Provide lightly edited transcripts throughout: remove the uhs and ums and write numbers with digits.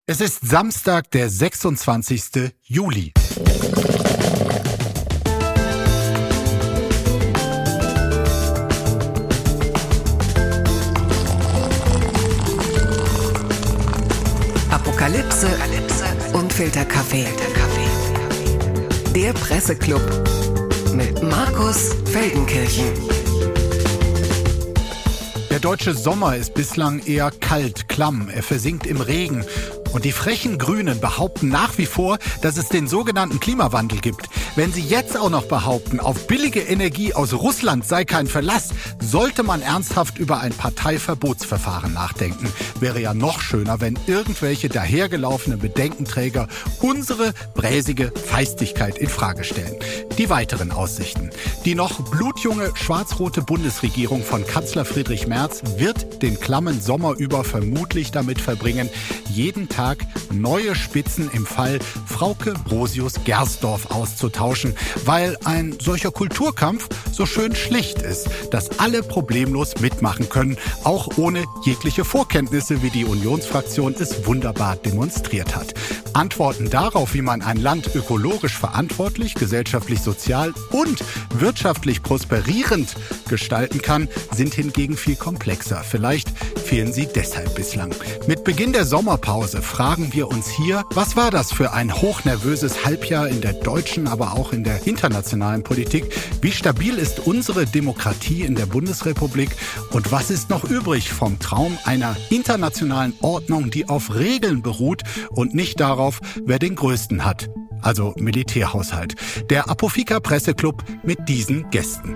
Es ist Samstag, der 26. Juli. Apokalypse und Filterkaffee. Der Presseclub mit Markus Feldenkirchen. Der deutsche Sommer ist bislang eher kalt, klamm. Er versinkt im Regen. Und die frechen Grünen behaupten nach wie vor, dass es den sogenannten Klimawandel gibt. Wenn sie jetzt auch noch behaupten, auf billige Energie aus Russland sei kein Verlass, sollte man ernsthaft über ein Parteiverbotsverfahren nachdenken. Wäre ja noch schöner, wenn irgendwelche dahergelaufenen Bedenkenträger unsere bräsige Feistigkeit in Frage stellen. Die weiteren Aussichten. Die noch blutjunge schwarz-rote Bundesregierung von Kanzler Friedrich Merz wird den klammen Sommer über vermutlich damit verbringen, jeden Tag neue Spitzen im Fall Frauke Brosius-Gersdorf auszutauschen, weil ein solcher Kulturkampf so schön schlicht ist, dass alle problemlos mitmachen können, auch ohne jegliche Vorkenntnisse, wie die Unionsfraktion es wunderbar demonstriert hat. Antworten darauf, wie man ein Land ökologisch verantwortlich, gesellschaftlich sozial und wirtschaftlich prosperierend gestalten kann, sind hingegen viel komplexer. Vielleicht fehlen sie deshalb bislang. Mit Beginn der Sommerpause fragen wir uns hier, was war das für ein hochnervöses Halbjahr in der deutschen, aber auch in der internationalen Politik? Wie stabil ist unsere Demokratie in der Bundesrepublik? Und was ist noch übrig vom Traum einer internationalen Ordnung, die auf Regeln beruht und nicht darauf, wer den größten hat? Also Militärhaushalt. Der Apofika Presseclub mit diesen Gästen.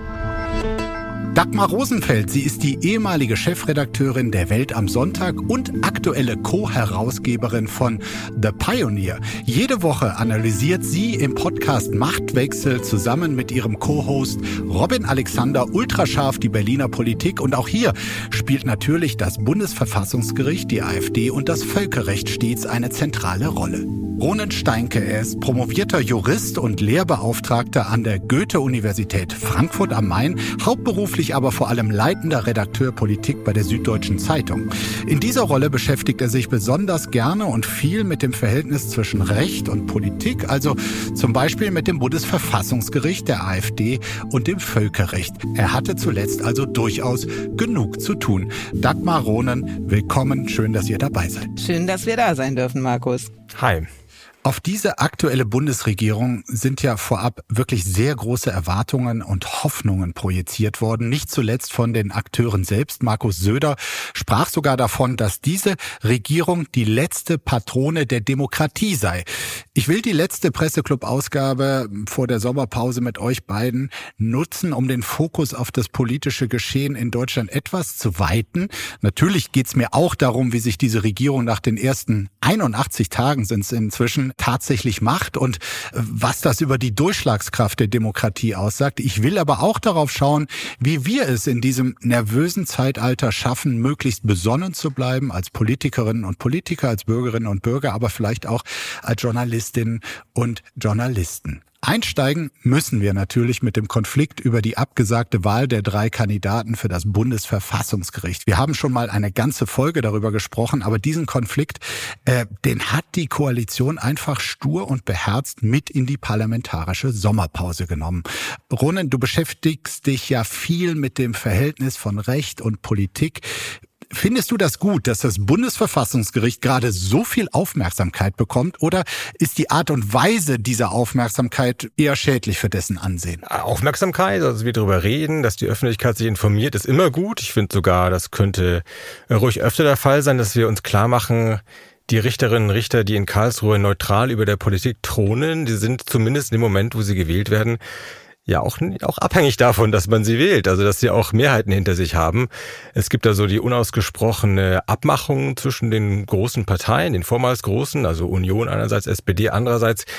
Dagmar Rosenfeld, sie ist die ehemalige Chefredakteurin der Welt am Sonntag und aktuelle Co-Herausgeberin von The Pioneer. Jede Woche analysiert sie im Podcast Machtwechsel zusammen mit ihrem Co-Host Robin Alexander ultrascharf die Berliner Politik. Und auch hier spielt natürlich das Bundesverfassungsgericht, die AfD und das Völkerrecht stets eine zentrale Rolle. Ronen Steinke, er ist promovierter Jurist und Lehrbeauftragter an der Goethe-Universität Frankfurt am Main, hauptberuflich aber vor allem leitender Redakteur Politik bei der Süddeutschen Zeitung. In dieser Rolle beschäftigt er sich besonders gerne und viel mit dem Verhältnis zwischen Recht und Politik, also zum Beispiel mit dem Bundesverfassungsgericht, der AfD und dem Völkerrecht. Er hatte zuletzt also durchaus genug zu tun. Dagmar Ronen, willkommen, schön, dass ihr dabei seid. Schön, dass wir da sein dürfen, Markus. Hi. Auf diese aktuelle Bundesregierung sind ja vorab wirklich sehr große Erwartungen und Hoffnungen projiziert worden. Nicht zuletzt von den Akteuren selbst. Markus Söder sprach sogar davon, dass diese Regierung die letzte Patrone der Demokratie sei. Ich will die letzte Presseclub-Ausgabe vor der Sommerpause mit euch beiden nutzen, um den Fokus auf das politische Geschehen in Deutschland etwas zu weiten. Natürlich geht es mir auch darum, wie sich diese Regierung nach den ersten 81 Tagen sind es inzwischen tatsächlich macht und was das über die Durchschlagskraft der Demokratie aussagt. Ich will aber auch darauf schauen, wie wir es in diesem nervösen Zeitalter schaffen, möglichst besonnen zu bleiben als Politikerinnen und Politiker, als Bürgerinnen und Bürger, aber vielleicht auch als Journalistinnen und Journalisten. Einsteigen müssen wir natürlich mit dem Konflikt über die abgesagte Wahl der 3 Kandidaten für das Bundesverfassungsgericht. Wir haben schon mal eine ganze Folge darüber gesprochen, aber diesen Konflikt, den hat die Koalition einfach stur und beherzt mit in die parlamentarische Sommerpause genommen. Ronen, du beschäftigst dich ja viel mit dem Verhältnis von Recht und Politik. Findest du das gut, dass das Bundesverfassungsgericht gerade so viel Aufmerksamkeit bekommt, oder ist die Art und Weise dieser Aufmerksamkeit eher schädlich für dessen Ansehen? Aufmerksamkeit, also wir darüber reden, dass die Öffentlichkeit sich informiert, ist immer gut. Ich finde sogar, das könnte ruhig öfter der Fall sein, dass wir uns klar machen, die Richterinnen und Richter, die in Karlsruhe neutral über der Politik thronen, die sind zumindest im Moment, wo sie gewählt werden, ja auch abhängig davon, dass man sie wählt, also dass sie auch Mehrheiten hinter sich haben. Es gibt da so die unausgesprochene Abmachung zwischen den großen Parteien, den vormals großen, also Union einerseits, SPD andererseits,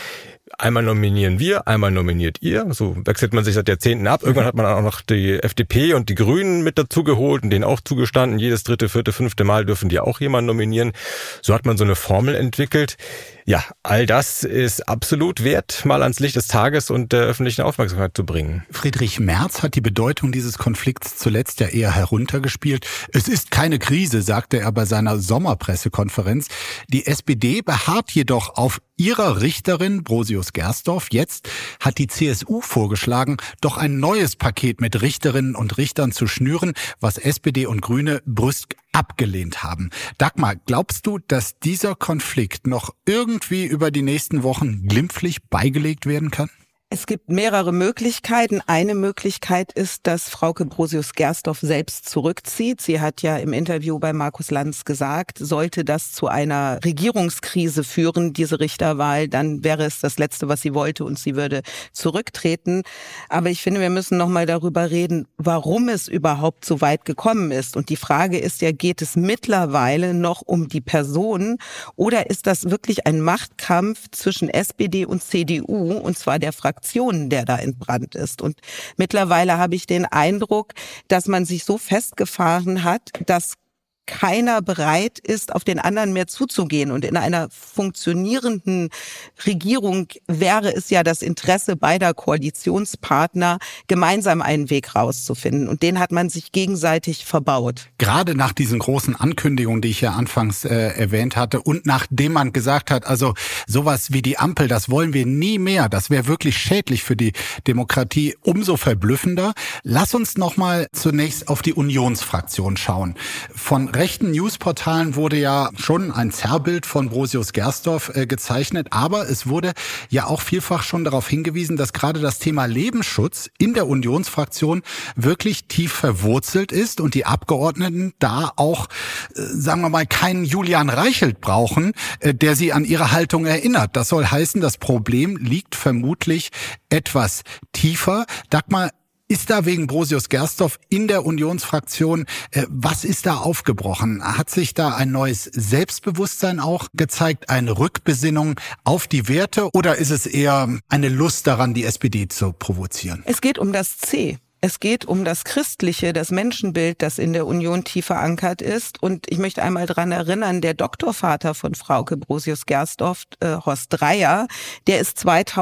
Einmal nominieren wir, einmal nominiert ihr. So wechselt man sich seit Jahrzehnten ab. Irgendwann hat man auch noch die FDP und die Grünen mit dazu geholt und denen auch zugestanden. Jedes 3., 4., 5. Mal dürfen die auch jemanden nominieren. So hat man so eine Formel entwickelt. Ja, all das ist absolut wert, mal ans Licht des Tages und der öffentlichen Aufmerksamkeit zu bringen. Friedrich Merz hat die Bedeutung dieses Konflikts zuletzt ja eher heruntergespielt. Es ist keine Krise, sagte er bei seiner Sommerpressekonferenz. Die SPD beharrt jedoch auf ihrer Richterin Brosius Gersdorf. Jetzt hat die CSU vorgeschlagen, doch ein neues Paket mit Richterinnen und Richtern zu schnüren, was SPD und Grüne brüsk abgelehnt haben. Dagmar, glaubst du, dass dieser Konflikt noch irgendwie über die nächsten Wochen glimpflich beigelegt werden kann? Es gibt mehrere Möglichkeiten. Eine Möglichkeit ist, dass Frauke Brosius-Gersdorf selbst zurückzieht. Sie hat ja im Interview bei Markus Lanz gesagt, sollte das zu einer Regierungskrise führen, diese Richterwahl, dann wäre es das Letzte, was sie wollte und sie würde zurücktreten. Aber ich finde, wir müssen noch mal darüber reden, warum es überhaupt so weit gekommen ist. Und die Frage ist ja, geht es mittlerweile noch um die Person oder ist das wirklich ein Machtkampf zwischen SPD und CDU, und zwar der Fraktionen, der da entbrannt ist. Und mittlerweile habe ich den Eindruck, dass man sich so festgefahren hat, dass keiner bereit ist, auf den anderen mehr zuzugehen. Und in einer funktionierenden Regierung wäre es ja das Interesse beider Koalitionspartner, gemeinsam einen Weg rauszufinden. Und den hat man sich gegenseitig verbaut. Gerade nach diesen großen Ankündigungen, die ich ja anfangs erwähnt hatte, und nachdem man gesagt hat, also sowas wie die Ampel, das wollen wir nie mehr, das wäre wirklich schädlich für die Demokratie, umso verblüffender. Lass uns nochmal zunächst auf die Unionsfraktion schauen. Von rechten Newsportalen wurde ja schon ein Zerrbild von Brosius Gersdorf gezeichnet, aber es wurde ja auch vielfach schon darauf hingewiesen, dass gerade das Thema Lebensschutz in der Unionsfraktion wirklich tief verwurzelt ist und die Abgeordneten da auch, sagen wir mal, keinen Julian Reichelt brauchen, der sie an ihre Haltung erinnert. Das soll heißen, das Problem liegt vermutlich etwas tiefer. Dagmar, ist da wegen Brosius Gersdorf in der Unionsfraktion, was ist da aufgebrochen? Hat sich da ein neues Selbstbewusstsein auch gezeigt, eine Rückbesinnung auf die Werte, oder ist es eher eine Lust daran, die SPD zu provozieren? Es geht um das C. Es geht um das Christliche, das Menschenbild, das in der Union tief verankert ist. Und ich möchte einmal daran erinnern, der Doktorvater von Frauke Brosius-Gersdorf, Horst Dreier, der ist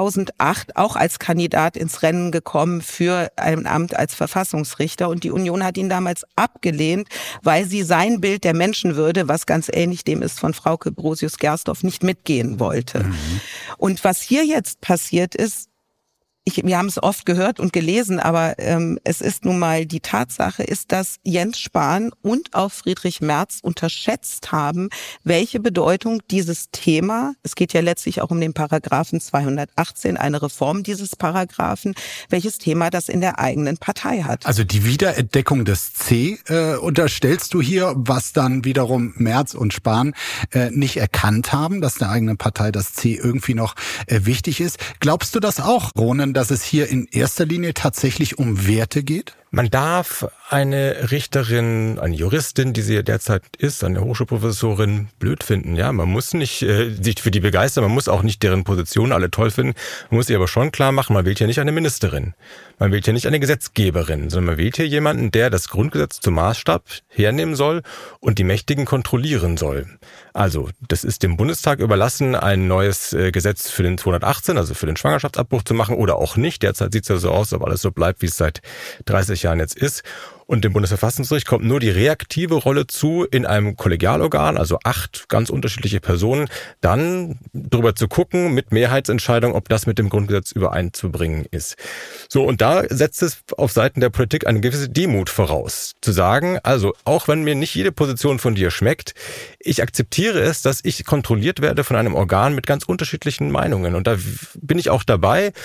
2008 auch als Kandidat ins Rennen gekommen für ein Amt als Verfassungsrichter. Und die Union hat ihn damals abgelehnt, weil sie sein Bild der Menschenwürde, was ganz ähnlich dem ist von Frauke Brosius-Gersdorf, nicht mitgehen wollte. Und was hier jetzt passiert ist, wir haben es oft gehört und gelesen, aber es ist nun mal die Tatsache, ist, dass Jens Spahn und auch Friedrich Merz unterschätzt haben, welche Bedeutung dieses Thema, es geht ja letztlich auch um den Paragraphen 218, eine Reform dieses Paragraphen, welches Thema das in der eigenen Partei hat. Also die Wiederentdeckung des C unterstellst du hier, was dann wiederum Merz und Spahn nicht erkannt haben, dass der eigenen Partei das C irgendwie noch wichtig ist. Glaubst du das auch, Ronen, dass es hier in erster Linie tatsächlich um Werte geht? Man darf eine Richterin, eine Juristin, die sie derzeit ist, eine Hochschulprofessorin, blöd finden. Ja, man muss nicht sich für die begeistern, man muss auch nicht deren Positionen alle toll finden. Man muss sie aber schon klar machen, man wählt hier nicht eine Ministerin. Man wählt hier nicht eine Gesetzgeberin, sondern man wählt hier jemanden, der das Grundgesetz zum Maßstab hernehmen soll und die Mächtigen kontrollieren soll. Also, das ist dem Bundestag überlassen, ein neues Gesetz für den 218, also für den Schwangerschaftsabbruch zu machen oder auch nicht. Derzeit sieht es ja so aus, ob alles so bleibt, wie es seit 30 Jahren jetzt ist. Und dem Bundesverfassungsgericht kommt nur die reaktive Rolle zu, in einem Kollegialorgan, also 8 ganz unterschiedliche Personen, dann drüber zu gucken mit Mehrheitsentscheidung, ob das mit dem Grundgesetz übereinzubringen ist. So, und da setzt es auf Seiten der Politik eine gewisse Demut voraus. Zu sagen, also auch wenn mir nicht jede Position von dir schmeckt, ich akzeptiere es, dass ich kontrolliert werde von einem Organ mit ganz unterschiedlichen Meinungen. Und da bin ich auch dabei,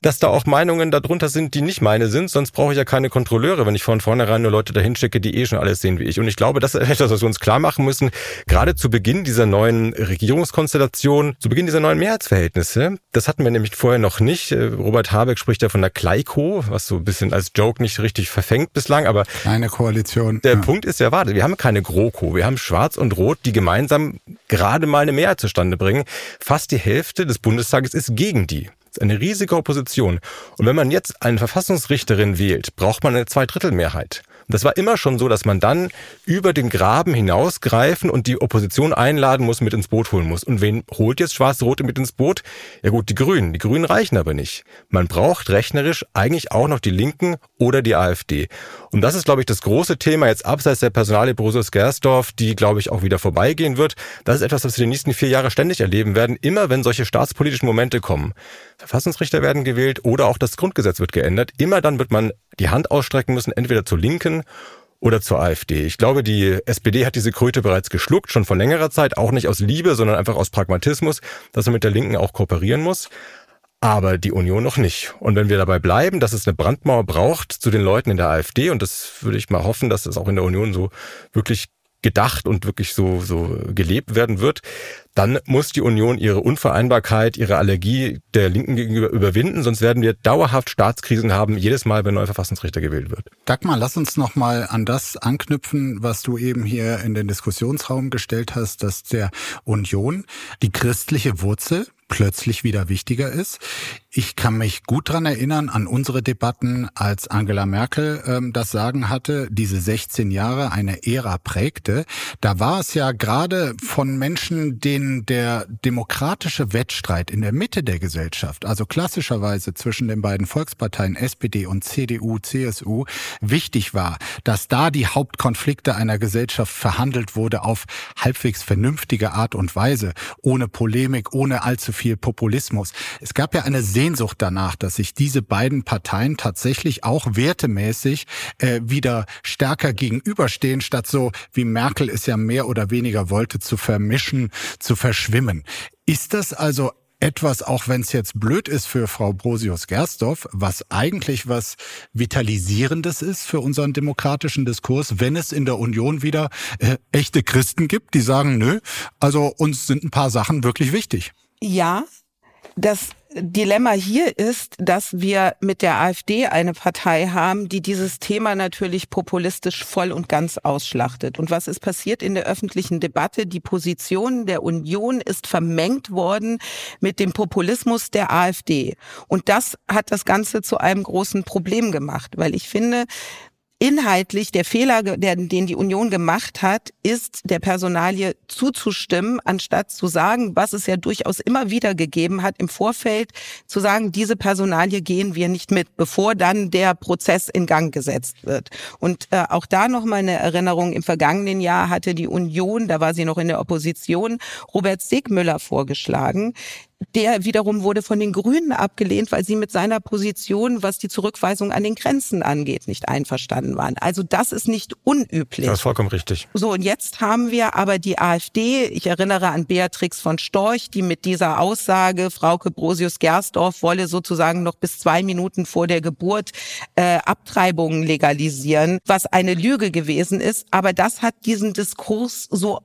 dass da auch Meinungen darunter sind, die nicht meine sind, sonst brauche ich ja keine Kontrolleure, wenn ich von vornherein nur Leute dahin schicke, die schon alles sehen wie ich. Und ich glaube, das ist etwas, was wir uns klar machen müssen, gerade zu Beginn dieser neuen Regierungskonstellation, zu Beginn dieser neuen Mehrheitsverhältnisse. Das hatten wir nämlich vorher noch nicht. Robert Habeck spricht ja von der Kleiko, was so ein bisschen als Joke nicht richtig verfängt bislang, aber kleine Koalition. Der Punkt ist ja, warte, wir haben keine GroKo, wir haben Schwarz und Rot, die gemeinsam gerade mal eine Mehrheit zustande bringen. Fast die Hälfte des Bundestages ist gegen die. Das ist eine riesige Opposition. Und wenn man jetzt eine Verfassungsrichterin wählt, braucht man eine Zweidrittelmehrheit. Und das war immer schon so, dass man dann über den Graben hinausgreifen und die Opposition einladen muss, mit ins Boot holen muss. Und wen holt jetzt Schwarz-Rot mit ins Boot? Ja gut, die Grünen. Die Grünen reichen aber nicht. Man braucht rechnerisch eigentlich auch noch die Linken oder die AfD. Und das ist, glaube ich, das große Thema jetzt abseits der Personalie Brosius-Gersdorf, die, glaube ich, auch wieder vorbeigehen wird. Das ist etwas, was wir die nächsten 4 Jahre ständig erleben werden, immer wenn solche staatspolitischen Momente kommen. Verfassungsrichter werden gewählt oder auch das Grundgesetz wird geändert. Immer dann wird man die Hand ausstrecken müssen, entweder zur Linken oder zur AfD. Ich glaube, die SPD hat diese Kröte bereits geschluckt, schon vor längerer Zeit, auch nicht aus Liebe, sondern einfach aus Pragmatismus, dass man mit der Linken auch kooperieren muss. Aber die Union noch nicht. Und wenn wir dabei bleiben, dass es eine Brandmauer braucht zu den Leuten in der AfD, und das würde ich mal hoffen, dass es auch in der Union so wirklich gedacht und wirklich so gelebt werden wird, dann muss die Union ihre Unvereinbarkeit, ihre Allergie der Linken gegenüber überwinden, sonst werden wir dauerhaft Staatskrisen haben, jedes Mal, wenn ein neuer Verfassungsrichter gewählt wird. Dagmar, lass uns noch mal an das anknüpfen, was du eben hier in den Diskussionsraum gestellt hast, dass der Union die christliche Wurzel plötzlich wieder wichtiger ist. Ich kann mich gut dran erinnern an unsere Debatten, als Angela Merkel das Sagen hatte, diese 16 Jahre eine Ära prägte. Da war es ja gerade von Menschen, denen der demokratische Wettstreit in der Mitte der Gesellschaft, also klassischerweise zwischen den beiden Volksparteien SPD und CDU, CSU, wichtig war, dass da die Hauptkonflikte einer Gesellschaft verhandelt wurde auf halbwegs vernünftige Art und Weise, ohne Polemik, ohne allzu viel Populismus. Es gab ja eine Sehnsucht danach, dass sich diese beiden Parteien tatsächlich auch wertemäßig wieder stärker gegenüberstehen, statt so, wie Merkel es ja mehr oder weniger wollte, zu vermischen, zu verschwimmen. Ist das also etwas, auch wenn es jetzt blöd ist für Frau Brosius-Gersdorf, was eigentlich was Vitalisierendes ist für unseren demokratischen Diskurs, wenn es in der Union wieder echte Christen gibt, die sagen, nö, also uns sind ein paar Sachen wirklich wichtig? Ja, das Dilemma hier ist, dass wir mit der AfD eine Partei haben, die dieses Thema natürlich populistisch voll und ganz ausschlachtet. Und was ist passiert in der öffentlichen Debatte? Die Position der Union ist vermengt worden mit dem Populismus der AfD. Und das hat das Ganze zu einem großen Problem gemacht, weil ich finde, inhaltlich der Fehler, den die Union gemacht hat, ist, der Personalie zuzustimmen, anstatt zu sagen, was es ja durchaus immer wieder gegeben hat, im Vorfeld zu sagen, diese Personalie gehen wir nicht mit, bevor dann der Prozess in Gang gesetzt wird. Und auch da nochmal eine Erinnerung, im vergangenen Jahr hatte die Union, da war sie noch in der Opposition, Robert Segmüller vorgeschlagen. Der wiederum wurde von den Grünen abgelehnt, weil sie mit seiner Position, was die Zurückweisung an den Grenzen angeht, nicht einverstanden waren. Also das ist nicht unüblich. Das ist vollkommen richtig. So, und jetzt haben wir aber die AfD. Ich erinnere an Beatrix von Storch, die mit dieser Aussage, Frauke Brosius-Gersdorf wolle sozusagen noch bis 2 Minuten vor der Geburt Abtreibungen legalisieren, was eine Lüge gewesen ist. Aber das hat diesen Diskurs so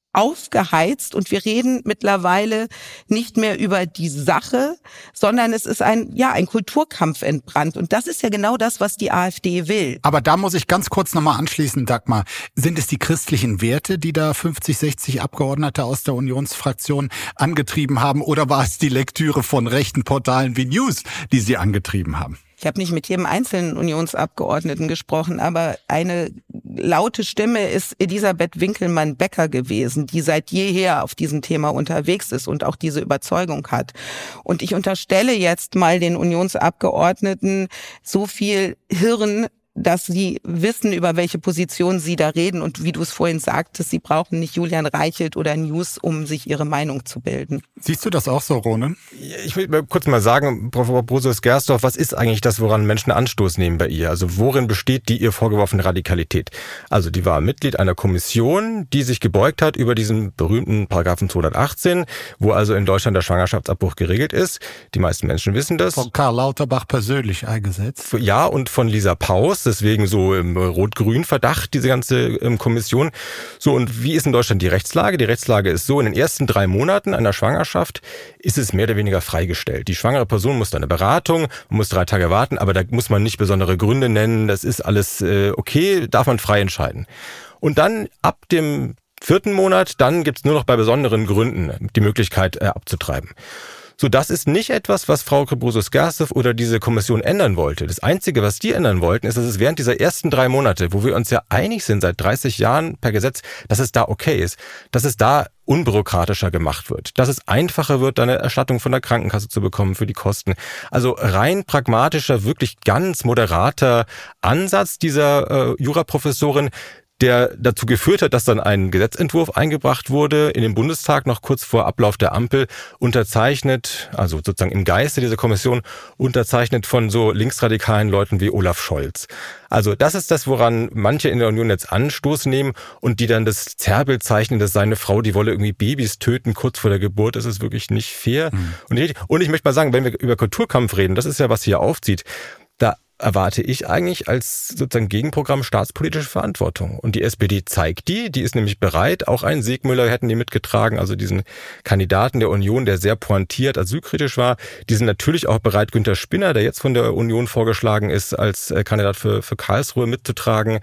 aufgeheizt und wir reden mittlerweile nicht mehr über die Sache, sondern es ist ein Kulturkampf entbrannt. Und das ist ja genau das, was die AfD will. Aber da muss ich ganz kurz nochmal anschließen, Dagmar. Sind es die christlichen Werte, die da 50, 60 Abgeordnete aus der Unionsfraktion angetrieben haben, oder war es die Lektüre von rechten Portalen wie News, die sie angetrieben haben? Ich habe nicht mit jedem einzelnen Unionsabgeordneten gesprochen, aber eine laute Stimme ist Elisabeth Winkelmann-Becker gewesen, die seit jeher auf diesem Thema unterwegs ist und auch diese Überzeugung hat. Und ich unterstelle jetzt mal den Unionsabgeordneten so viel Hirn, dass sie wissen, über welche Position sie da reden und wie du es vorhin sagtest, sie brauchen nicht Julian Reichelt oder News, um sich ihre Meinung zu bilden. Siehst du das auch so, Ronen? Ich will kurz mal sagen, Frau Brosius-Gersdorf, was ist eigentlich das, woran Menschen Anstoß nehmen bei ihr? Also worin besteht die ihr vorgeworfene Radikalität? Also die war Mitglied einer Kommission, die sich gebeugt hat über diesen berühmten Paragraphen 218, wo also in Deutschland der Schwangerschaftsabbruch geregelt ist. Die meisten Menschen wissen das. Von Karl Lauterbach persönlich eingesetzt. Ja, und von Lisa Paus, deswegen so im rot-grün Verdacht, diese ganze Kommission. So, und wie ist in Deutschland die Rechtslage? Die Rechtslage ist so, in den ersten 3 Monaten einer Schwangerschaft ist es mehr oder weniger freigestellt. Die schwangere Person muss eine Beratung, muss 3 Tage warten, aber da muss man nicht besondere Gründe nennen, das ist alles okay, darf man frei entscheiden. Und dann ab dem 4. Monat, dann gibt's nur noch bei besonderen Gründen die Möglichkeit abzutreiben. So, das ist nicht etwas, was Frau Brosius-Gersdorf oder diese Kommission ändern wollte. Das Einzige, was die ändern wollten, ist, dass es während dieser ersten 3 Monate, wo wir uns ja einig sind seit 30 Jahren per Gesetz, dass es da okay ist, dass es da unbürokratischer gemacht wird, dass es einfacher wird, eine Erstattung von der Krankenkasse zu bekommen für die Kosten. Also rein pragmatischer, wirklich ganz moderater Ansatz dieser Juraprofessorin, der dazu geführt hat, dass dann ein Gesetzentwurf eingebracht wurde, in den Bundestag noch kurz vor Ablauf der Ampel, unterzeichnet, also sozusagen im Geiste dieser Kommission, unterzeichnet von so linksradikalen Leuten wie Olaf Scholz. Also das ist das, woran manche in der Union jetzt Anstoß nehmen und die dann das Zerrbild zeichnen, dass seine Frau, die wolle irgendwie Babys töten kurz vor der Geburt. Das ist wirklich nicht fair. Und ich möchte mal sagen, wenn wir über Kulturkampf reden, das ist ja, was hier aufzieht, da erwarte ich eigentlich als sozusagen Gegenprogramm staatspolitische Verantwortung. Und die SPD zeigt die ist nämlich bereit, auch einen Siegmüller hätten die mitgetragen, also diesen Kandidaten der Union, der sehr pointiert asylkritisch war. Die sind natürlich auch bereit, Günther Spinner, der jetzt von der Union vorgeschlagen ist, als Kandidat für Karlsruhe mitzutragen.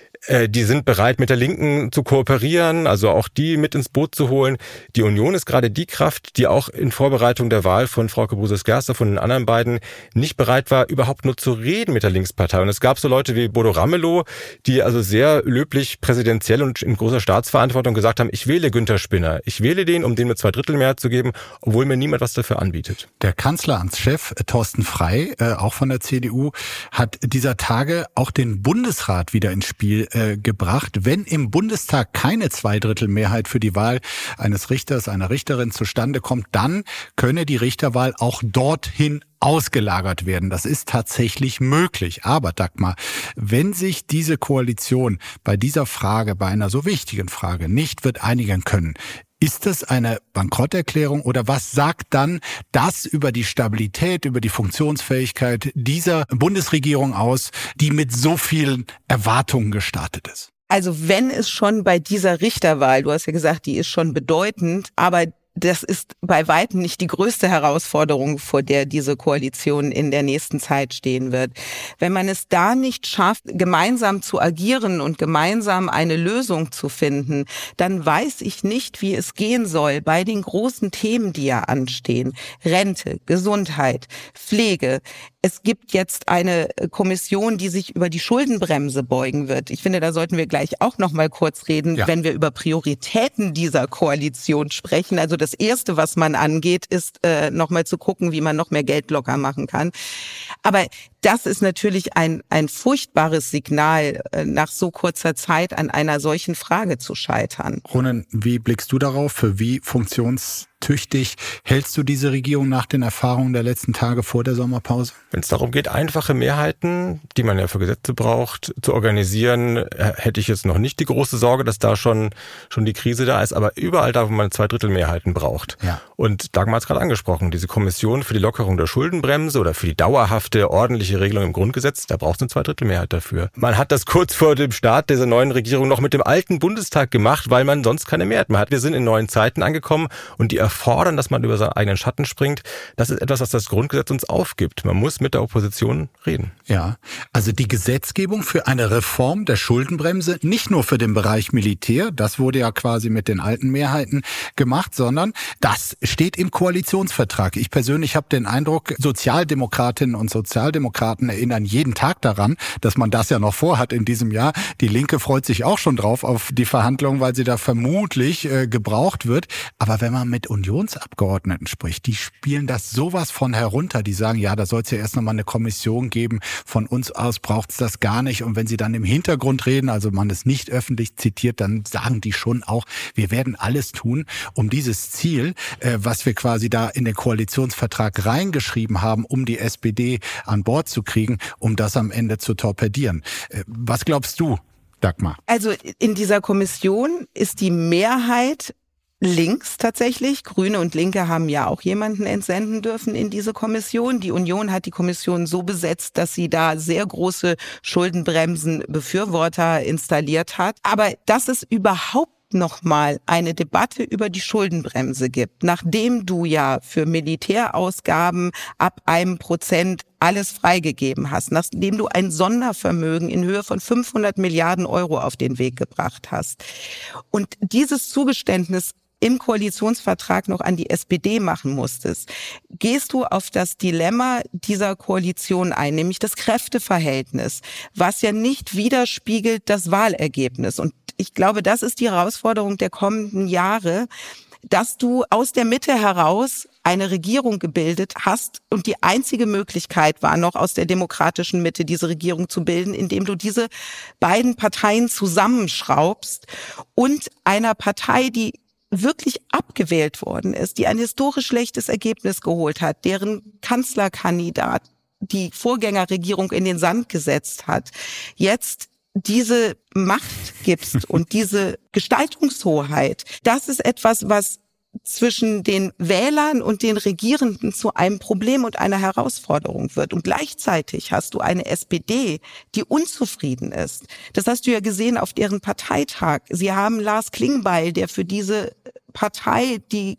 Die sind bereit, mit der Linken zu kooperieren, also auch die mit ins Boot zu holen. Die Union ist gerade die Kraft, die auch in Vorbereitung der Wahl von Frau Brosius-Gersdorf von den anderen beiden nicht bereit war, überhaupt nur zu reden mit der Linkspartei. Und es gab so Leute wie Bodo Ramelow, die also sehr löblich präsidentiell und in großer Staatsverantwortung gesagt haben, ich wähle Günther Spinner. Ich wähle den, um den mit 2/3 Mehrheit zu geben, obwohl mir niemand was dafür anbietet. Der Kanzleramtschef Thorsten Frey, auch von der CDU, hat dieser Tage auch den Bundesrat wieder ins Spiel gebracht. Wenn im Bundestag keine 2/3 Mehrheit für die Wahl eines Richters, einer Richterin zustande kommt, dann könne die Richterwahl auch dorthin ausgelagert werden. Das ist tatsächlich möglich. Aber Dagmar, wenn sich diese Koalition bei dieser Frage, bei einer so wichtigen Frage nicht wird einigen können, ist das eine Bankrotterklärung oder was sagt dann das über die Stabilität, über die Funktionsfähigkeit dieser Bundesregierung aus, die mit so vielen Erwartungen gestartet ist? Also wenn es schon bei dieser Richterwahl, du hast ja gesagt, die ist schon bedeutend, aber das ist bei weitem nicht die größte Herausforderung, vor der diese Koalition in der nächsten Zeit stehen wird. Wenn man es da nicht schafft, gemeinsam zu agieren und gemeinsam eine Lösung zu finden, dann weiß ich nicht, wie es gehen soll bei den großen Themen, die ja anstehen. Rente, Gesundheit, Pflege. Es gibt jetzt eine Kommission, die sich über die Schuldenbremse beugen wird. Ich finde, da sollten wir gleich auch noch mal kurz reden, wenn wir über Prioritäten dieser Koalition sprechen. Also das Erste, was man angeht, ist noch mal zu gucken, wie man noch mehr Geld locker machen kann. Aber das ist natürlich ein furchtbares Signal, nach so kurzer Zeit an einer solchen Frage zu scheitern. Ronen, wie blickst du darauf? Für wie funktionstüchtig hältst du diese Regierung nach den Erfahrungen der letzten Tage vor der Sommerpause? Wenn es darum geht, einfache Mehrheiten, die man ja für Gesetze braucht, zu organisieren, hätte ich jetzt noch nicht die große Sorge, dass da schon die Krise da ist. Aber überall da, wo man 2/3 Mehrheiten braucht. Ja. Und Dagmar hat es gerade angesprochen, diese Kommission für die Lockerung der Schuldenbremse oder für die dauerhafte, ordentliche Regelung im Grundgesetz, da braucht es eine 2/3 Mehrheit dafür. Man hat das kurz vor dem Start dieser neuen Regierung noch mit dem alten Bundestag gemacht, weil man sonst keine Mehrheit mehr hat. Wir sind in neuen Zeiten angekommen und die erfordern, dass man über seinen eigenen Schatten springt. Das ist etwas, was das Grundgesetz uns aufgibt. Man muss mit der Opposition reden. Ja, also die Gesetzgebung für eine Reform der Schuldenbremse, nicht nur für den Bereich Militär, das wurde ja quasi mit den alten Mehrheiten gemacht, sondern das steht im Koalitionsvertrag. Ich persönlich habe den Eindruck, Sozialdemokratinnen und Sozialdemokraten Sozialdemokraten erinnern jeden Tag daran, dass man das ja noch vorhat in diesem Jahr. Die Linke freut sich auch schon drauf auf die Verhandlungen, weil sie da vermutlich gebraucht wird. Aber wenn man mit Unionsabgeordneten spricht, die spielen das sowas von herunter. Die sagen, ja, da soll es ja erst nochmal eine Kommission geben. Von uns aus braucht es das gar nicht. Und wenn sie dann im Hintergrund reden, also man es nicht öffentlich zitiert, dann sagen die schon auch, wir werden alles tun, um dieses Ziel, was wir quasi da in den Koalitionsvertrag reingeschrieben haben, um die SPD an Bord zu kriegen, um das am Ende zu torpedieren. Was glaubst du, Dagmar? Also in dieser Kommission ist die Mehrheit links tatsächlich. Grüne und Linke haben ja auch jemanden entsenden dürfen in diese Kommission. Die Union hat die Kommission so besetzt, dass sie da sehr große Schuldenbremsen-Befürworter installiert hat. Aber dass es überhaupt nochmal eine Debatte über die Schuldenbremse gibt, nachdem du ja für Militärausgaben ab 1% alles freigegeben hast, nachdem du ein Sondervermögen in Höhe von 500 Milliarden Euro auf den Weg gebracht hast. Und dieses Zugeständnis im Koalitionsvertrag noch an die SPD machen musstest, gehst du auf das Dilemma dieser Koalition ein, nämlich das Kräfteverhältnis, was ja nicht widerspiegelt das Wahlergebnis. Und ich glaube, das ist die Herausforderung der kommenden Jahre, dass du aus der Mitte heraus eine Regierung gebildet hast und die einzige Möglichkeit war noch aus der demokratischen Mitte diese Regierung zu bilden, indem du diese beiden Parteien zusammenschraubst und einer Partei, die wirklich abgewählt worden ist, die ein historisch schlechtes Ergebnis geholt hat, deren Kanzlerkandidat die Vorgängerregierung in den Sand gesetzt hat, jetzt diese Macht gibst und diese Gestaltungshoheit, das ist etwas, was zwischen den Wählern und den Regierenden zu einem Problem und einer Herausforderung wird. Und gleichzeitig hast du eine SPD, die unzufrieden ist. Das hast du ja gesehen auf deren Parteitag. Sie haben Lars Klingbeil, der für diese Partei, die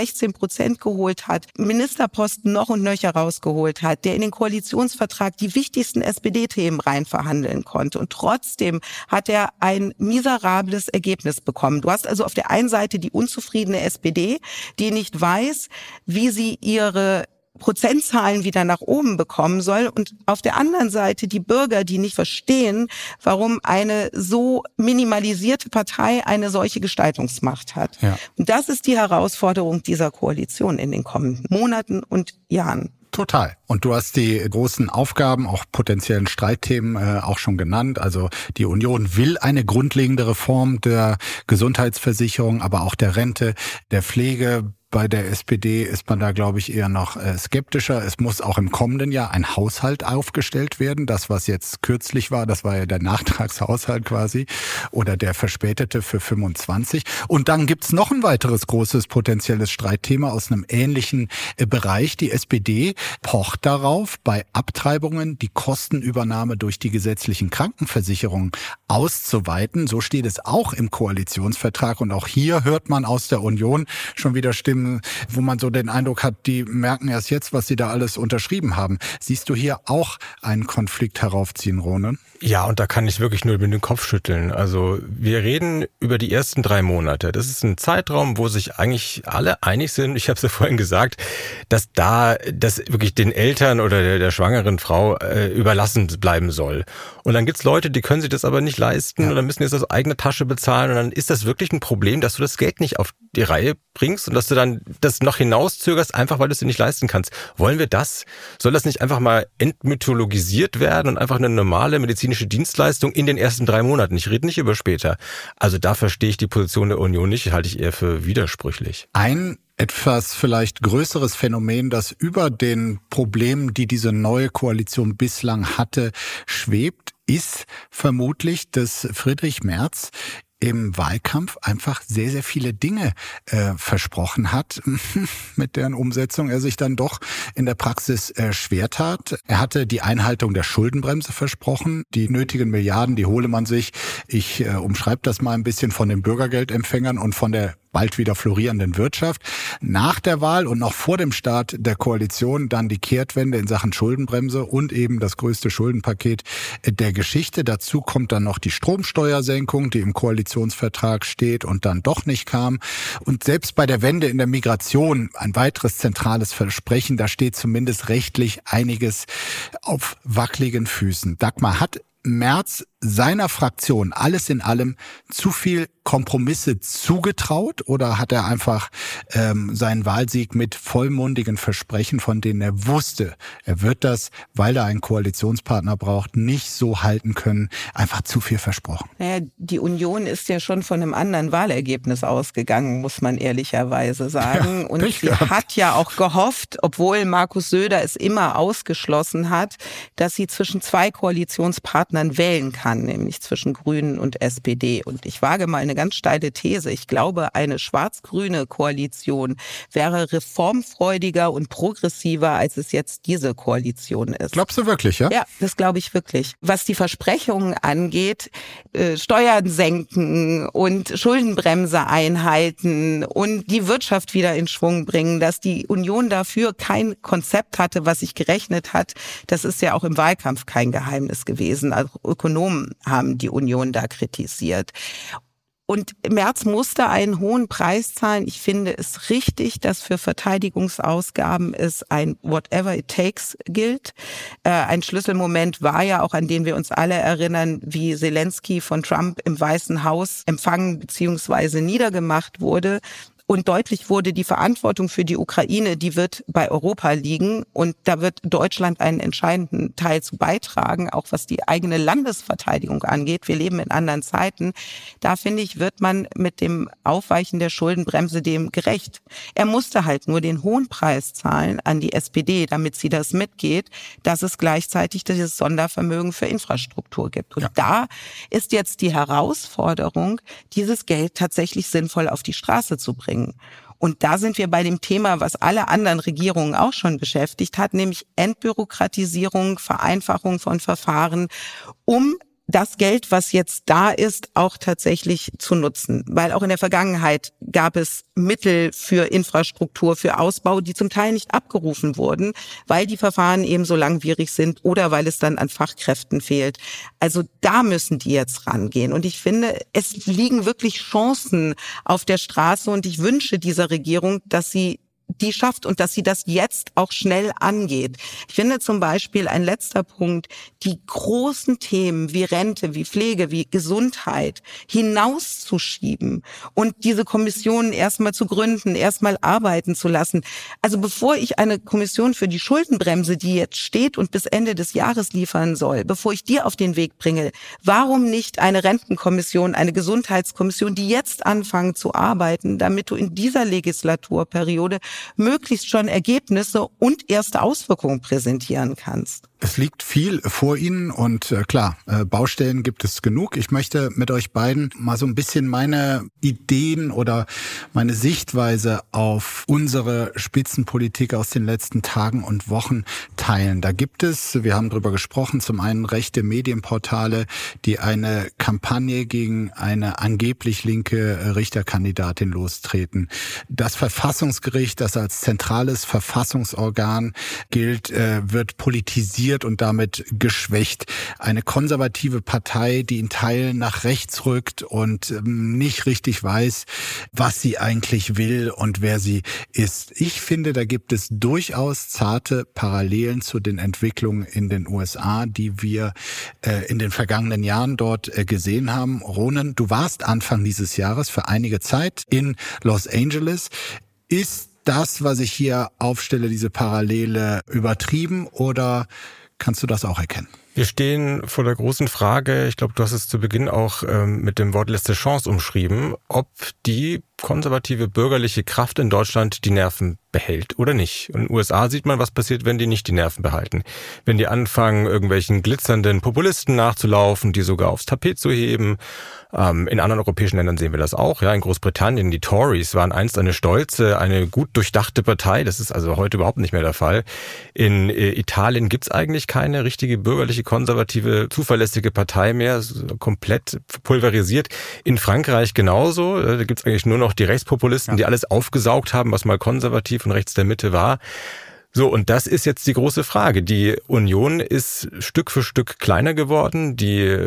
16% geholt hat, Ministerposten noch und nöcher rausgeholt hat, der in den Koalitionsvertrag die wichtigsten SPD-Themen rein verhandeln konnte. Und trotzdem hat er ein miserables Ergebnis bekommen. Du hast also auf der einen Seite die unzufriedene SPD, die nicht weiß, wie sie ihre Prozentzahlen wieder nach oben bekommen soll, und auf der anderen Seite die Bürger, die nicht verstehen, warum eine so minimalisierte Partei eine solche Gestaltungsmacht hat. Ja. Und das ist die Herausforderung dieser Koalition in den kommenden Monaten und Jahren. Total. Und du hast die großen Aufgaben, auch potenziellen Streitthemen auch schon genannt. Also die Union will eine grundlegende Reform der Gesundheitsversicherung, aber auch der Rente, der Pflege. Bei der SPD ist man da, glaube ich, eher noch skeptischer. Es muss auch im kommenden Jahr ein Haushalt aufgestellt werden. Das, was jetzt kürzlich war, das war ja der Nachtragshaushalt quasi oder der verspätete für 25. Und dann gibt's noch ein weiteres großes potenzielles Streitthema aus einem ähnlichen Bereich. Die SPD pocht darauf, bei Abtreibungen die Kostenübernahme durch die gesetzlichen Krankenversicherungen auszuweiten. So steht es auch im Koalitionsvertrag. Und auch hier hört man aus der Union schon wieder Stimmen, wo man so den Eindruck hat, die merken erst jetzt, was sie da alles unterschrieben haben. Siehst du hier auch einen Konflikt heraufziehen, Ronen? Ja, und da kann ich wirklich nur mit dem Kopf schütteln. Also wir reden über die ersten 3 Monate. Das ist ein Zeitraum, wo sich eigentlich alle einig sind. Ich habe es ja vorhin gesagt, dass das wirklich den Eltern oder der schwangeren Frau überlassen bleiben soll. Und dann gibt's Leute, die können sich das aber nicht leisten oder müssen jetzt aus eigener Tasche bezahlen. Und dann ist das wirklich ein Problem, dass du das Geld nicht auf die Reihe bringst und dass du dann das noch hinauszögerst, einfach weil du es dir nicht leisten kannst. Wollen wir das? Soll das nicht einfach mal entmythologisiert werden und einfach eine normale medizinische Dienstleistung in den ersten 3 Monaten? Ich rede nicht über später. Also da verstehe ich die Position der Union nicht, halte ich eher für widersprüchlich. Ein etwas vielleicht größeres Phänomen, das über den Problemen, die diese neue Koalition bislang hatte, schwebt, ist vermutlich, dass Friedrich Merz im Wahlkampf einfach sehr, sehr viele Dinge versprochen hat, mit deren Umsetzung er sich dann doch in der Praxis schwer tat. Er hatte die Einhaltung der Schuldenbremse versprochen. Die nötigen Milliarden, die hole man sich, ich umschreibe das mal ein bisschen, von den Bürgergeldempfängern und von der bald wieder florierenden Wirtschaft. Nach der Wahl und noch vor dem Start der Koalition dann die Kehrtwende in Sachen Schuldenbremse und eben das größte Schuldenpaket der Geschichte. Dazu kommt dann noch die Stromsteuersenkung, die im Koalitionsvertrag steht und dann doch nicht kam. Und selbst bei der Wende in der Migration, ein weiteres zentrales Versprechen, da steht zumindest rechtlich einiges auf wackeligen Füßen. Dagmar, hat Merz seiner Fraktion alles in allem zu viel Kompromisse zugetraut oder hat er einfach seinen Wahlsieg mit vollmundigen Versprechen, von denen er wusste, er wird das, weil er einen Koalitionspartner braucht, nicht so halten können, einfach zu viel versprochen? Naja, die Union ist ja schon von einem anderen Wahlergebnis ausgegangen, muss man ehrlicherweise sagen. Ja, und sie hat ja auch gehofft, obwohl Markus Söder es immer ausgeschlossen hat, dass sie zwischen zwei Koalitionspartnern wählen kann, nämlich zwischen Grünen und SPD. Und ich wage mal eine ganz steile These. Ich glaube, eine schwarz-grüne Koalition wäre reformfreudiger und progressiver, als es jetzt diese Koalition ist. Glaubst du wirklich, ja? Ja, das glaube ich wirklich. Was die Versprechungen angeht, Steuern senken und Schuldenbremse einhalten und die Wirtschaft wieder in Schwung bringen, dass die Union dafür kein Konzept hatte, was sich gerechnet hat, das ist ja auch im Wahlkampf kein Geheimnis gewesen. Also Ökonomen haben die Union da kritisiert. Und Merz musste einen hohen Preis zahlen. Ich finde es richtig, dass für Verteidigungsausgaben es ein Whatever it takes gilt. Ein Schlüsselmoment war ja auch, an den wir uns alle erinnern, wie Zelensky von Trump im Weißen Haus empfangen bzw. niedergemacht wurde. Und deutlich wurde, die Verantwortung für die Ukraine, die wird bei Europa liegen. Und da wird Deutschland einen entscheidenden Teil zu beitragen, auch was die eigene Landesverteidigung angeht. Wir leben in anderen Zeiten. Da, finde ich, wird man mit dem Aufweichen der Schuldenbremse dem gerecht. Er musste halt nur den hohen Preis zahlen an die SPD, damit sie das mitgeht, dass es gleichzeitig dieses Sondervermögen für Infrastruktur gibt. Und da ist jetzt die Herausforderung, dieses Geld tatsächlich sinnvoll auf die Straße zu bringen. Und da sind wir bei dem Thema, was alle anderen Regierungen auch schon beschäftigt hat, nämlich Entbürokratisierung, Vereinfachung von Verfahren, um das Geld, was jetzt da ist, auch tatsächlich zu nutzen. Weil auch in der Vergangenheit gab es Mittel für Infrastruktur, für Ausbau, die zum Teil nicht abgerufen wurden, weil die Verfahren eben so langwierig sind oder weil es dann an Fachkräften fehlt. Also da müssen die jetzt rangehen. Und ich finde, es liegen wirklich Chancen auf der Straße und ich wünsche dieser Regierung, dass sie die schafft und dass sie das jetzt auch schnell angeht. Ich finde zum Beispiel ein letzter Punkt, die großen Themen wie Rente, wie Pflege, wie Gesundheit hinauszuschieben und diese Kommissionen erstmal zu gründen, erstmal arbeiten zu lassen. Also bevor ich eine Kommission für die Schuldenbremse, die jetzt steht und bis Ende des Jahres liefern soll, bevor ich die auf den Weg bringe, warum nicht eine Rentenkommission, eine Gesundheitskommission, die jetzt anfangen zu arbeiten, damit du in dieser Legislaturperiode möglichst schon Ergebnisse und erste Auswirkungen präsentieren kannst. Es liegt viel vor Ihnen und klar, Baustellen gibt es genug. Ich möchte mit euch beiden mal so ein bisschen meine Ideen oder meine Sichtweise auf unsere Spitzenpolitik aus den letzten Tagen und Wochen teilen. Da gibt es, wir haben drüber gesprochen, zum einen rechte Medienportale, die eine Kampagne gegen eine angeblich linke Richterkandidatin lostreten. Das Verfassungsgericht, das als zentrales Verfassungsorgan gilt, wird politisiert und damit geschwächt. Eine konservative Partei, die in Teilen nach rechts rückt und nicht richtig weiß, was sie eigentlich will und wer sie ist. Ich finde, da gibt es durchaus zarte Parallelen zu den Entwicklungen in den USA, die wir in den vergangenen Jahren dort gesehen haben. Ronen, du warst Anfang dieses Jahres für einige Zeit in Los Angeles. Ist das, was ich hier aufstelle, diese Parallele übertrieben oder kannst du das auch erkennen? Wir stehen vor der großen Frage, ich glaube, du hast es zu Beginn auch mit dem Wort letzte Chance umschrieben, ob die konservative bürgerliche Kraft in Deutschland die Nerven behält oder nicht. Und in den USA sieht man, was passiert, wenn die nicht die Nerven behalten. Wenn die anfangen, irgendwelchen glitzernden Populisten nachzulaufen, die sogar aufs Tapet zu heben. In anderen europäischen Ländern sehen wir das auch. Ja, in Großbritannien, die Tories waren einst eine stolze, eine gut durchdachte Partei. Das ist also heute überhaupt nicht mehr der Fall. In Italien gibt's eigentlich keine richtige bürgerliche, konservative, zuverlässige Partei mehr. Komplett pulverisiert. In Frankreich genauso. Da gibt's eigentlich nur noch noch die Rechtspopulisten, die alles aufgesaugt haben, was mal konservativ und rechts der Mitte war. So, und das ist jetzt die große Frage. Die Union ist Stück für Stück kleiner geworden, die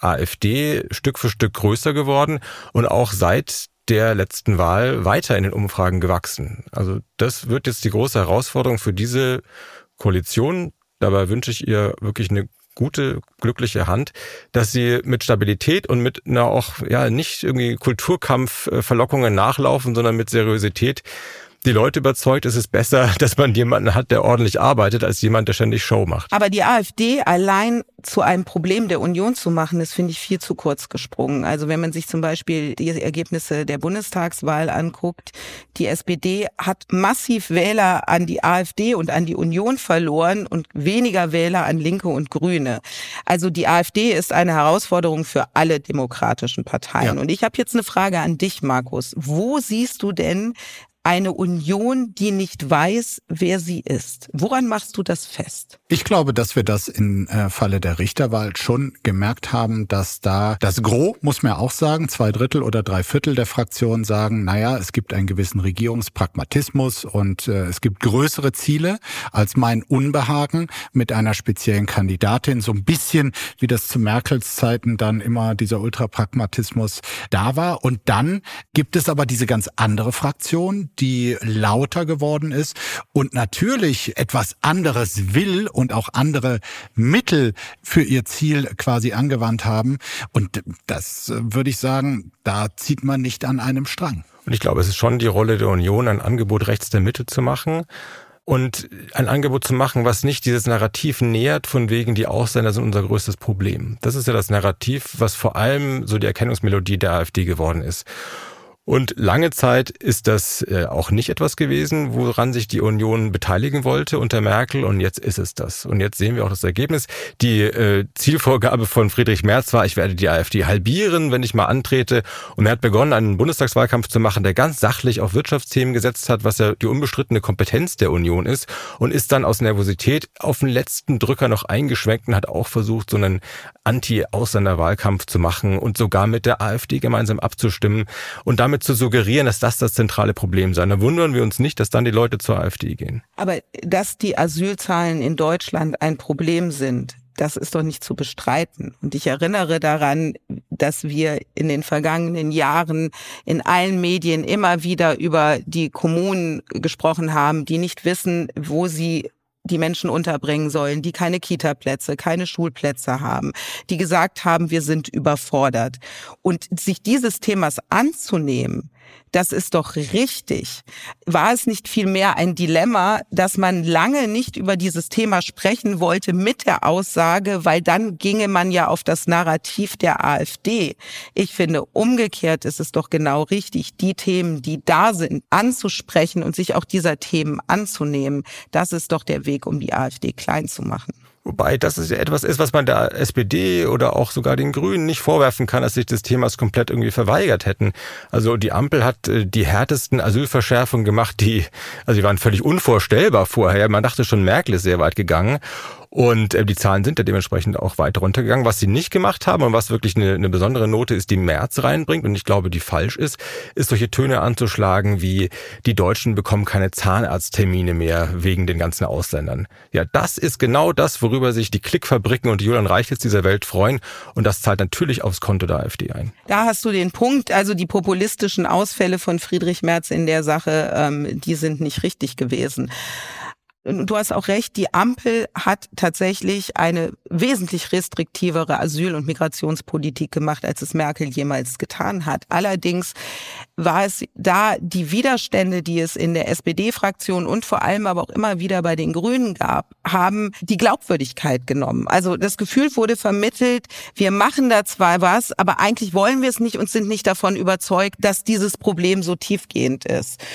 AfD Stück für Stück größer geworden und auch seit der letzten Wahl weiter in den Umfragen gewachsen. Also das wird jetzt die große Herausforderung für diese Koalition. Dabei wünsche ich ihr wirklich eine gute, glückliche Hand, dass sie mit Stabilität und mit einer auch nicht irgendwie Kulturkampfverlockungen nachlaufen, sondern mit Seriosität die Leute überzeugt, es ist besser, dass man jemanden hat, der ordentlich arbeitet, als jemand, der ständig Show macht. Aber die AfD allein zu einem Problem der Union zu machen, das finde ich viel zu kurz gesprungen. Also wenn man sich zum Beispiel die Ergebnisse der Bundestagswahl anguckt, die SPD hat massiv Wähler an die AfD und an die Union verloren und weniger Wähler an Linke und Grüne. Also die AfD ist eine Herausforderung für alle demokratischen Parteien. Ja. Und ich habe jetzt eine Frage an dich, Markus. Wo siehst du denn eine Union, die nicht weiß, wer sie ist? Woran machst du das fest? Ich glaube, dass wir das im Falle der Richterwahl schon gemerkt haben, dass da das Gros, muss man auch sagen, 2/3 oder 3/4 der Fraktionen sagen, es gibt einen gewissen Regierungspragmatismus und es gibt größere Ziele als mein Unbehagen mit einer speziellen Kandidatin. So ein bisschen, wie das zu Merkels Zeiten dann immer dieser Ultrapragmatismus da war. Und dann gibt es aber diese ganz andere Fraktion, die lauter geworden ist und natürlich etwas anderes will und auch andere Mittel für ihr Ziel quasi angewandt haben. Und das würde ich sagen, da zieht man nicht an einem Strang. Und ich glaube, es ist schon die Rolle der Union, ein Angebot rechts der Mitte zu machen. Und ein Angebot zu machen, was nicht dieses Narrativ nähert, von wegen die Ausländer sind unser größtes Problem. Das ist ja das Narrativ, was vor allem so die Erkennungsmelodie der AfD geworden ist. Und lange Zeit ist das auch nicht etwas gewesen, woran sich die Union beteiligen wollte unter Merkel. Und jetzt ist es das. Und jetzt sehen wir auch das Ergebnis. Die Zielvorgabe von Friedrich Merz war, ich werde die AfD halbieren, wenn ich mal antrete. Und er hat begonnen, einen Bundestagswahlkampf zu machen, der ganz sachlich auf Wirtschaftsthemen gesetzt hat, was ja die unbestrittene Kompetenz der Union ist. Und ist dann aus Nervosität auf den letzten Drücker noch eingeschwenkt und hat auch versucht, so einen Anti-Ausländer-Wahlkampf zu machen und sogar mit der AfD gemeinsam abzustimmen und damit zu suggerieren, dass das zentrale Problem sei. Da wundern wir uns nicht, dass dann die Leute zur AfD gehen. Aber dass die Asylzahlen in Deutschland ein Problem sind, das ist doch nicht zu bestreiten. Und ich erinnere daran, dass wir in den vergangenen Jahren in allen Medien immer wieder über die Kommunen gesprochen haben, die nicht wissen, wo sie die Menschen unterbringen sollen, die keine Kita-Plätze, keine Schulplätze haben, die gesagt haben, wir sind überfordert. Und sich dieses Themas anzunehmen, das ist doch richtig. War es nicht vielmehr ein Dilemma, dass man lange nicht über dieses Thema sprechen wollte mit der Aussage, weil dann ginge man ja auf das Narrativ der AfD. Ich finde, umgekehrt ist es doch genau richtig, die Themen, die da sind, anzusprechen und sich auch dieser Themen anzunehmen. Das ist doch der Weg, um die AfD klein zu machen. Wobei das ist ja etwas ist, was man der SPD oder auch sogar den Grünen nicht vorwerfen kann, dass sich des Themas komplett irgendwie verweigert hätten. Also die Ampel hat die härtesten Asylverschärfungen gemacht, die waren völlig unvorstellbar vorher. Man dachte schon, Merkel ist sehr weit gegangen. Und die Zahlen sind ja dementsprechend auch weiter runtergegangen. Was sie nicht gemacht haben und was wirklich eine besondere Note ist, die Merz reinbringt und ich glaube, die falsch ist solche Töne anzuschlagen wie die Deutschen bekommen keine Zahnarzttermine mehr wegen den ganzen Ausländern. Ja, das ist genau das, worüber sich die Klickfabriken und die Julian Reichels dieser Welt freuen und das zahlt natürlich aufs Konto der AfD ein. Da hast du den Punkt, also die populistischen Ausfälle von Friedrich Merz in der Sache, die sind nicht richtig gewesen. Du hast auch recht, die Ampel hat tatsächlich eine wesentlich restriktivere Asyl- und Migrationspolitik gemacht, als es Merkel jemals getan hat. Allerdings war es da die Widerstände, die es in der SPD-Fraktion und vor allem aber auch immer wieder bei den Grünen gab, haben die Glaubwürdigkeit genommen. Also das Gefühl wurde vermittelt, wir machen da zwar was, aber eigentlich wollen wir es nicht und sind nicht davon überzeugt, dass dieses Problem so tiefgehend ist.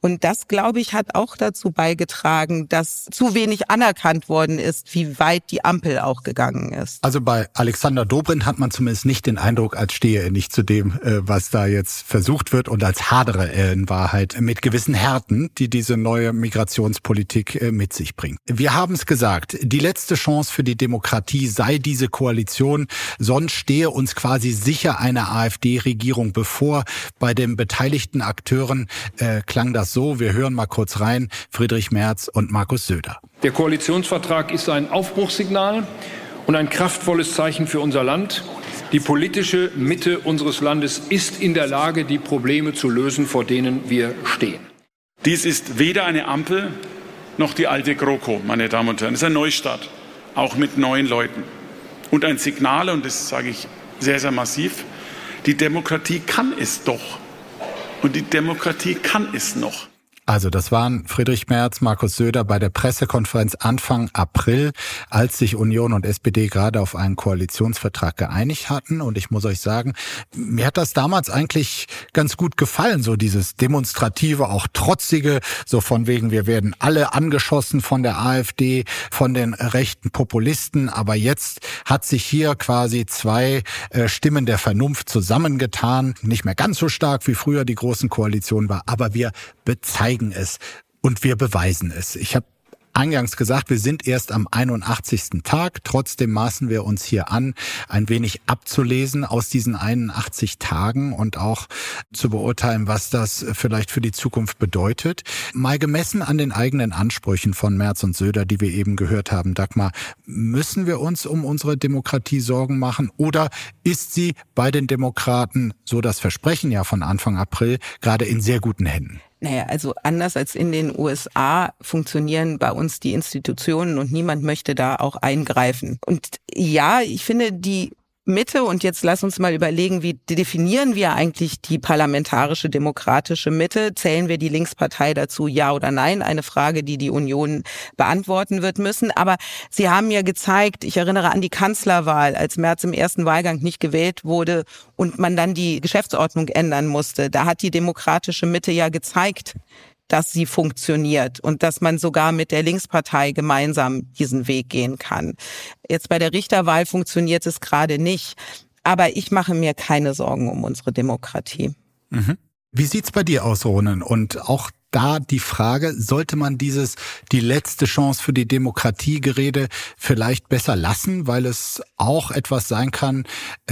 Und das, glaube ich, hat auch dazu beigetragen, dass zu wenig anerkannt worden ist, wie weit die Ampel auch gegangen ist. Also bei Alexander Dobrindt hat man zumindest nicht den Eindruck, als stehe er nicht zu dem, was da jetzt versucht wird und als hadere er in Wahrheit mit gewissen Härten, die diese neue Migrationspolitik mit sich bringt. Wir haben es gesagt, die letzte Chance für die Demokratie sei diese Koalition, sonst stehe uns quasi sicher eine AfD-Regierung bevor. Bei den beteiligten Akteuren klang das so, wir hören mal kurz rein, Friedrich Merz und Markus Söder. Der Koalitionsvertrag ist ein Aufbruchssignal und ein kraftvolles Zeichen für unser Land. Die politische Mitte unseres Landes ist in der Lage, die Probleme zu lösen, vor denen wir stehen. Dies ist weder eine Ampel noch die alte GroKo, meine Damen und Herren. Es ist ein Neustart, auch mit neuen Leuten. Und ein Signal, und das sage ich sehr, sehr massiv, die Demokratie kann es doch. Und die Demokratie kann es noch. Also das waren Friedrich Merz, Markus Söder bei der Pressekonferenz Anfang April, als sich Union und SPD gerade auf einen Koalitionsvertrag geeinigt hatten. Und ich muss euch sagen, mir hat das damals eigentlich ganz gut gefallen, so dieses demonstrative, auch trotzige, so von wegen, wir werden alle angeschossen von der AfD, von den rechten Populisten. Aber jetzt hat sich hier quasi zwei Stimmen der Vernunft zusammengetan. Nicht mehr ganz so stark, wie früher die großen Koalition war, aber wir bezeichnen es und wir beweisen es. Ich habe eingangs gesagt, wir sind erst am 81. Tag. Trotzdem maßen wir uns hier an, ein wenig abzulesen aus diesen 81 Tagen und auch zu beurteilen, was das vielleicht für die Zukunft bedeutet. Mal gemessen an den eigenen Ansprüchen von Merz und Söder, die wir eben gehört haben, Dagmar, müssen wir uns um unsere Demokratie Sorgen machen oder ist sie bei den Demokraten, so das Versprechen ja von Anfang April, gerade in sehr guten Händen? Naja, also anders als in den USA funktionieren bei uns die Institutionen und niemand möchte da auch eingreifen. Und ja, ich finde die Mitte, und jetzt lass uns mal überlegen, wie definieren wir eigentlich die parlamentarische demokratische Mitte? Zählen wir die Linkspartei dazu, ja oder nein? Eine Frage, die die Union beantworten wird müssen. Aber sie haben ja gezeigt, ich erinnere an die Kanzlerwahl, als Merz im ersten Wahlgang nicht gewählt wurde und man dann die Geschäftsordnung ändern musste. Da hat die demokratische Mitte ja gezeigt, dass sie funktioniert und dass man sogar mit der Linkspartei gemeinsam diesen Weg gehen kann. Jetzt bei der Richterwahl funktioniert es gerade nicht, aber ich mache mir keine Sorgen um unsere Demokratie. Mhm. Wie sieht's bei dir aus, Ronen? Und auch da die Frage, sollte man die letzte Chance für die Demokratie-Gerede vielleicht besser lassen, weil es auch etwas sein kann,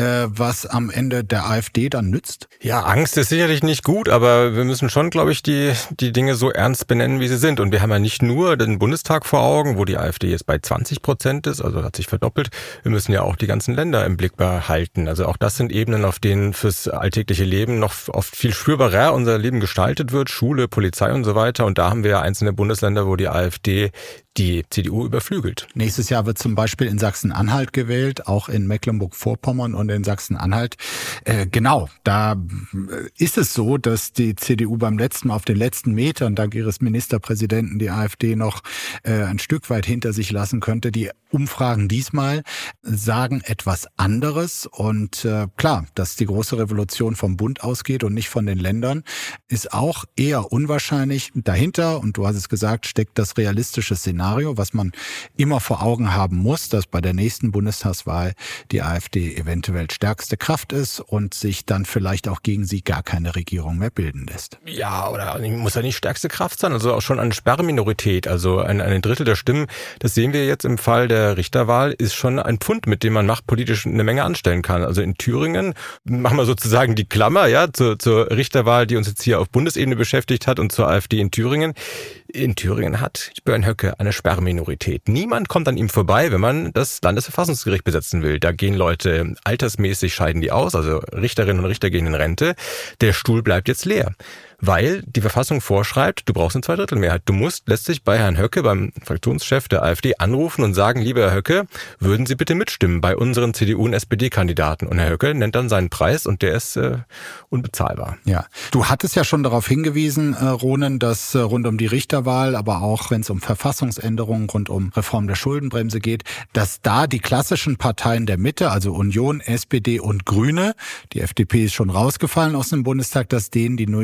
was am Ende der AfD dann nützt? Ja, Angst ist sicherlich nicht gut, aber wir müssen schon, glaube ich, die Dinge so ernst benennen, wie sie sind. Und wir haben ja nicht nur den Bundestag vor Augen, wo die AfD jetzt bei 20% ist, also hat sich verdoppelt. Wir müssen ja auch die ganzen Länder im Blick behalten. Also auch das sind Ebenen, auf denen fürs alltägliche Leben noch oft viel spürbarer unser Leben gestaltet wird. Schule, Polizei und so weiter. Und da haben wir ja einzelne Bundesländer, wo die AfD die CDU überflügelt. Nächstes Jahr wird zum Beispiel in Sachsen-Anhalt gewählt, auch in Mecklenburg-Vorpommern und in Sachsen-Anhalt. Genau, da ist es so, dass die CDU beim letzten Mal auf den letzten Metern dank ihres Ministerpräsidenten die AfD noch ein Stück weit hinter sich lassen könnte. Die Umfragen diesmal sagen etwas anderes. Und klar, dass die große Revolution vom Bund ausgeht und nicht von den Ländern, ist auch eher unwahrscheinlich. Dahinter, und du hast es gesagt, steckt das realistische Szenario, was man immer vor Augen haben muss, dass bei der nächsten Bundestagswahl die AfD eventuell stärkste Kraft ist und sich dann vielleicht auch gegen sie gar keine Regierung mehr bilden lässt. Ja, oder muss ja nicht stärkste Kraft sein, also auch schon eine Sperrminorität, also ein Drittel der Stimmen, das sehen wir jetzt im Fall der Richterwahl, ist schon ein Pfund, mit dem man machtpolitisch eine Menge anstellen kann. Also in Thüringen machen wir sozusagen die Klammer, ja, zur Richterwahl, die uns jetzt hier auf Bundesebene beschäftigt hat und zur AfD in Thüringen. In Thüringen hat Björn Höcke eine Sperrminorität. Niemand kommt an ihm vorbei, wenn man das Landesverfassungsgericht besetzen will. Da gehen Leute altersmäßig, scheiden die aus, also Richterinnen und Richter gehen in Rente. Der Stuhl bleibt jetzt leer, weil die Verfassung vorschreibt, du brauchst eine Zweidrittelmehrheit. Du musst letztlich bei Herrn Höcke, beim Fraktionschef der AfD, anrufen und sagen, lieber Herr Höcke, würden Sie bitte mitstimmen bei unseren CDU- und SPD-Kandidaten? Und Herr Höcke nennt dann seinen Preis und der ist unbezahlbar. Ja, du hattest ja schon darauf hingewiesen, Ronen, dass rund um die Richterwahl, aber auch wenn es um Verfassungsänderungen, rund um Reform der Schuldenbremse geht, dass da die klassischen Parteien der Mitte, also Union, SPD und Grüne, die FDP ist schon rausgefallen aus dem Bundestag, dass denen die nötige Mehrheit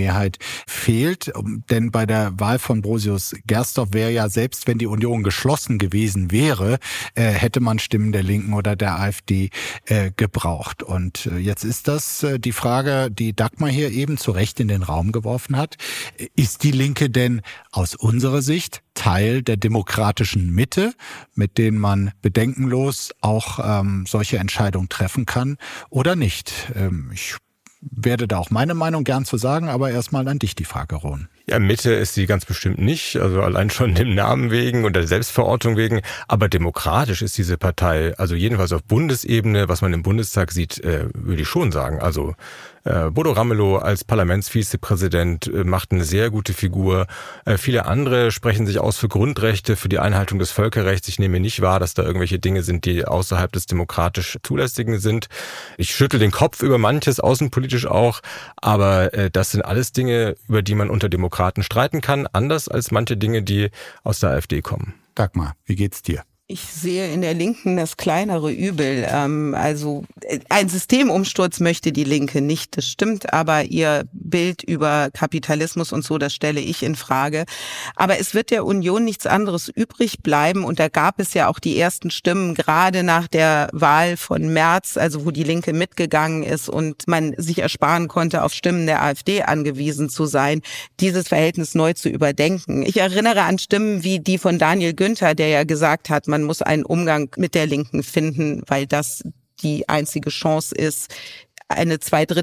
Mehrheit fehlt. Denn bei der Wahl von Brosius Gersdorf wäre ja, selbst wenn die Union geschlossen gewesen wäre, hätte man Stimmen der Linken oder der AfD gebraucht. Und jetzt ist das die Frage, die Dagmar hier eben zu Recht in den Raum geworfen hat. Ist die Linke denn aus unserer Sicht Teil der demokratischen Mitte, mit denen man bedenkenlos auch solche Entscheidungen treffen kann, oder nicht? Ich werde da auch meine Meinung gern zu sagen, aber erstmal an dich die Frage, Ron. Ja, Mitte ist sie ganz bestimmt nicht, also allein schon dem Namen wegen und der Selbstverortung wegen, aber demokratisch ist diese Partei, also jedenfalls auf Bundesebene, was man im Bundestag sieht, würde ich schon sagen. Also Bodo Ramelow als Parlamentsvizepräsident macht eine sehr gute Figur. Viele andere sprechen sich aus für Grundrechte, für die Einhaltung des Völkerrechts. Ich nehme nicht wahr, dass da irgendwelche Dinge sind, die außerhalb des demokratisch Zulässigen sind. Ich schüttel den Kopf über manches, außenpolitisch auch, aber das sind alles Dinge, über die man unter Demokraten streiten kann, anders als manche Dinge, die aus der AfD kommen. Dagmar, wie geht's dir? Ich sehe in der Linken das kleinere Übel. Also ein Systemumsturz möchte die Linke nicht, das stimmt, aber ihr Bild über Kapitalismus und so, das stelle ich in Frage. Aber es wird der Union nichts anderes übrig bleiben und da gab es ja auch die ersten Stimmen, gerade nach der Wahl von März, also wo die Linke mitgegangen ist und man sich ersparen konnte, auf Stimmen der AfD angewiesen zu sein, dieses Verhältnis neu zu überdenken. Ich erinnere an Stimmen wie die von Daniel Günther, der ja gesagt hat, man muss einen Umgang mit der Linken finden, weil das die einzige Chance ist, eine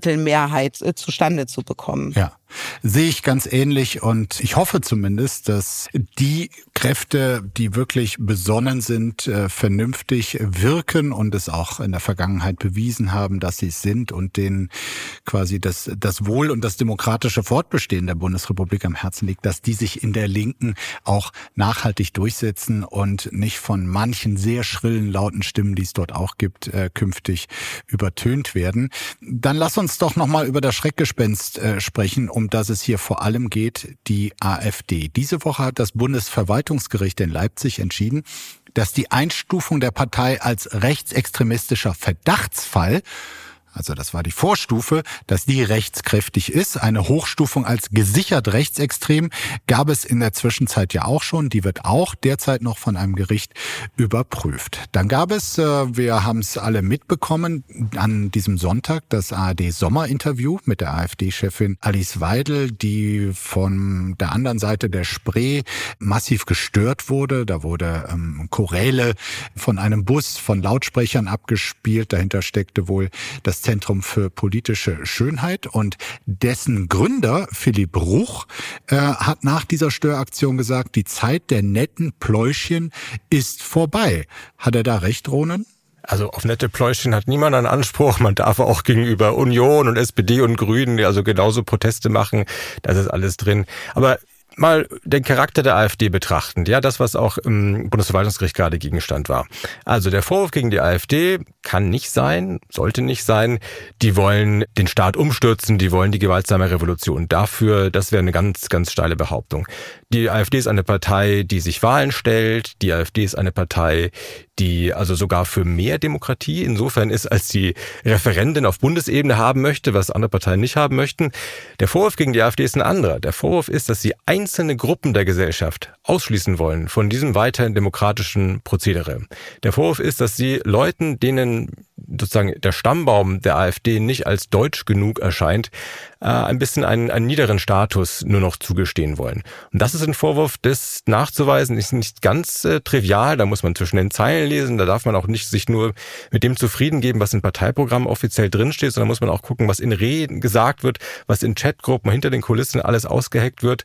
2/3 zustande zu bekommen. Ja, sehe ich ganz ähnlich und ich hoffe zumindest, dass die Kräfte, die wirklich besonnen sind, vernünftig wirken und es auch in der Vergangenheit bewiesen haben, dass sie es sind und denen quasi das Wohl und das demokratische Fortbestehen der Bundesrepublik am Herzen liegt, dass die sich in der Linken auch nachhaltig durchsetzen und nicht von manchen sehr schrillen, lauten Stimmen, die es dort auch gibt, künftig übertönt werden. Dann lass uns doch nochmal über das Schreckgespenst sprechen, um das es hier vor allem geht, die AfD. Diese Woche hat das Bundesverwaltungsgericht in Leipzig entschieden, dass die Einstufung der Partei als rechtsextremistischer Verdachtsfall, also das war die Vorstufe, dass die rechtskräftig ist. Eine Hochstufung als gesichert rechtsextrem gab es in der Zwischenzeit ja auch schon. Die wird auch derzeit noch von einem Gericht überprüft. Dann gab es, wir haben es alle mitbekommen, an diesem Sonntag das ARD-Sommerinterview mit der AfD-Chefin Alice Weidel, die von der anderen Seite der Spree massiv gestört wurde. Da wurde Choräle von einem Bus von Lautsprechern abgespielt. Dahinter steckte wohl das Zentrum für politische Schönheit und dessen Gründer Philipp Ruch hat nach dieser Störaktion gesagt, die Zeit der netten Pläuschchen ist vorbei. Hat er da recht, Ronen? Also auf nette Pläuschchen hat niemand einen Anspruch. Man darf auch gegenüber Union und SPD und Grünen also genauso Proteste machen. Das ist alles drin. Aber mal den Charakter der AfD betrachten. Ja, das, was auch im Bundesverwaltungsgericht gerade Gegenstand war. Also der Vorwurf gegen die AfD kann nicht sein, sollte nicht sein, die wollen den Staat umstürzen, die wollen die gewaltsame Revolution. Dafür, das wäre eine ganz, ganz steile Behauptung. Die AfD ist eine Partei, die sich Wahlen stellt. Die AfD ist eine Partei, die also sogar für mehr Demokratie insofern ist, als die Referenden auf Bundesebene haben möchte, was andere Parteien nicht haben möchten. Der Vorwurf gegen die AfD ist ein anderer. Der Vorwurf ist, dass sie einzelne Gruppen der Gesellschaft ausschließen wollen von diesem weiterhin demokratischen Prozedere. Der Vorwurf ist, dass sie Leuten, denen sozusagen der Stammbaum der AfD nicht als deutsch genug erscheint, ein bisschen einen niederen Status nur noch zugestehen wollen. Und das ist ein Vorwurf, das nachzuweisen ist nicht ganz trivial. Da muss man zwischen den Zeilen lesen. Da darf man auch nicht sich nur mit dem zufrieden geben, was im Parteiprogramm offiziell drinsteht, sondern muss man auch gucken, was in Reden gesagt wird, was in Chatgruppen hinter den Kulissen alles ausgeheckt wird.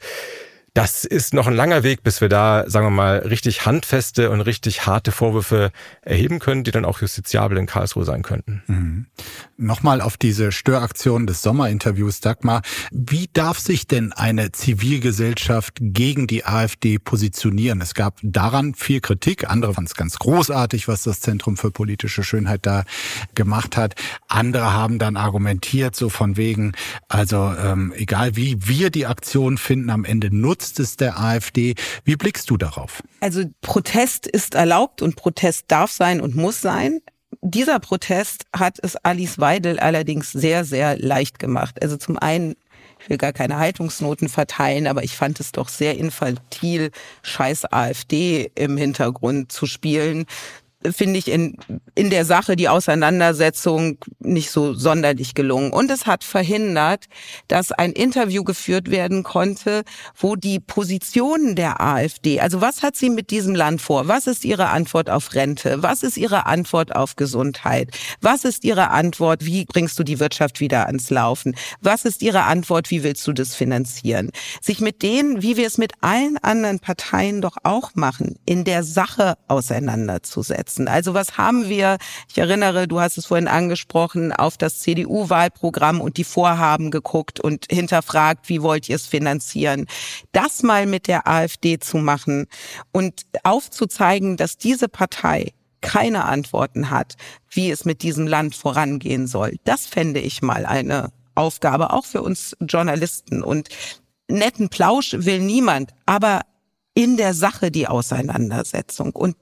Das ist noch ein langer Weg, bis wir da, sagen wir mal, richtig handfeste und richtig harte Vorwürfe erheben können, die dann auch justiziabel in Karlsruhe sein könnten. Mhm. Nochmal auf diese Störaktion des Sommerinterviews, Dagmar. Wie darf sich denn eine Zivilgesellschaft gegen die AfD positionieren? Es gab daran viel Kritik. Andere fanden es ganz großartig, was das Zentrum für politische Schönheit da gemacht hat. Andere haben dann argumentiert, so von wegen, also egal wie wir die Aktion finden, am Ende nutzt es der AfD. Wie blickst du darauf? Also Protest ist erlaubt und Protest darf sein und muss sein. Dieser Protest hat es Alice Weidel allerdings sehr, sehr leicht gemacht. Also zum einen ich will gar keine Haltungsnoten verteilen, aber ich fand es doch sehr infantil, scheiß AfD im Hintergrund zu spielen. Finde ich in der Sache die Auseinandersetzung nicht so sonderlich gelungen. Und es hat verhindert, dass ein Interview geführt werden konnte, wo die Positionen der AfD, also was hat sie mit diesem Land vor? Was ist ihre Antwort auf Rente? Was ist ihre Antwort auf Gesundheit? Was ist ihre Antwort, wie bringst du die Wirtschaft wieder ans Laufen? Was ist ihre Antwort, wie willst du das finanzieren? Sich mit denen, wie wir es mit allen anderen Parteien doch auch machen, in der Sache auseinanderzusetzen. Also was haben wir, ich erinnere, du hast es vorhin angesprochen, auf das CDU-Wahlprogramm und die Vorhaben geguckt und hinterfragt, wie wollt ihr es finanzieren. Das mal mit der AfD zu machen und aufzuzeigen, dass diese Partei keine Antworten hat, wie es mit diesem Land vorangehen soll. Das fände ich mal eine Aufgabe, auch für uns Journalisten. Und netten Plausch will niemand, aber in der Sache die Auseinandersetzung. Und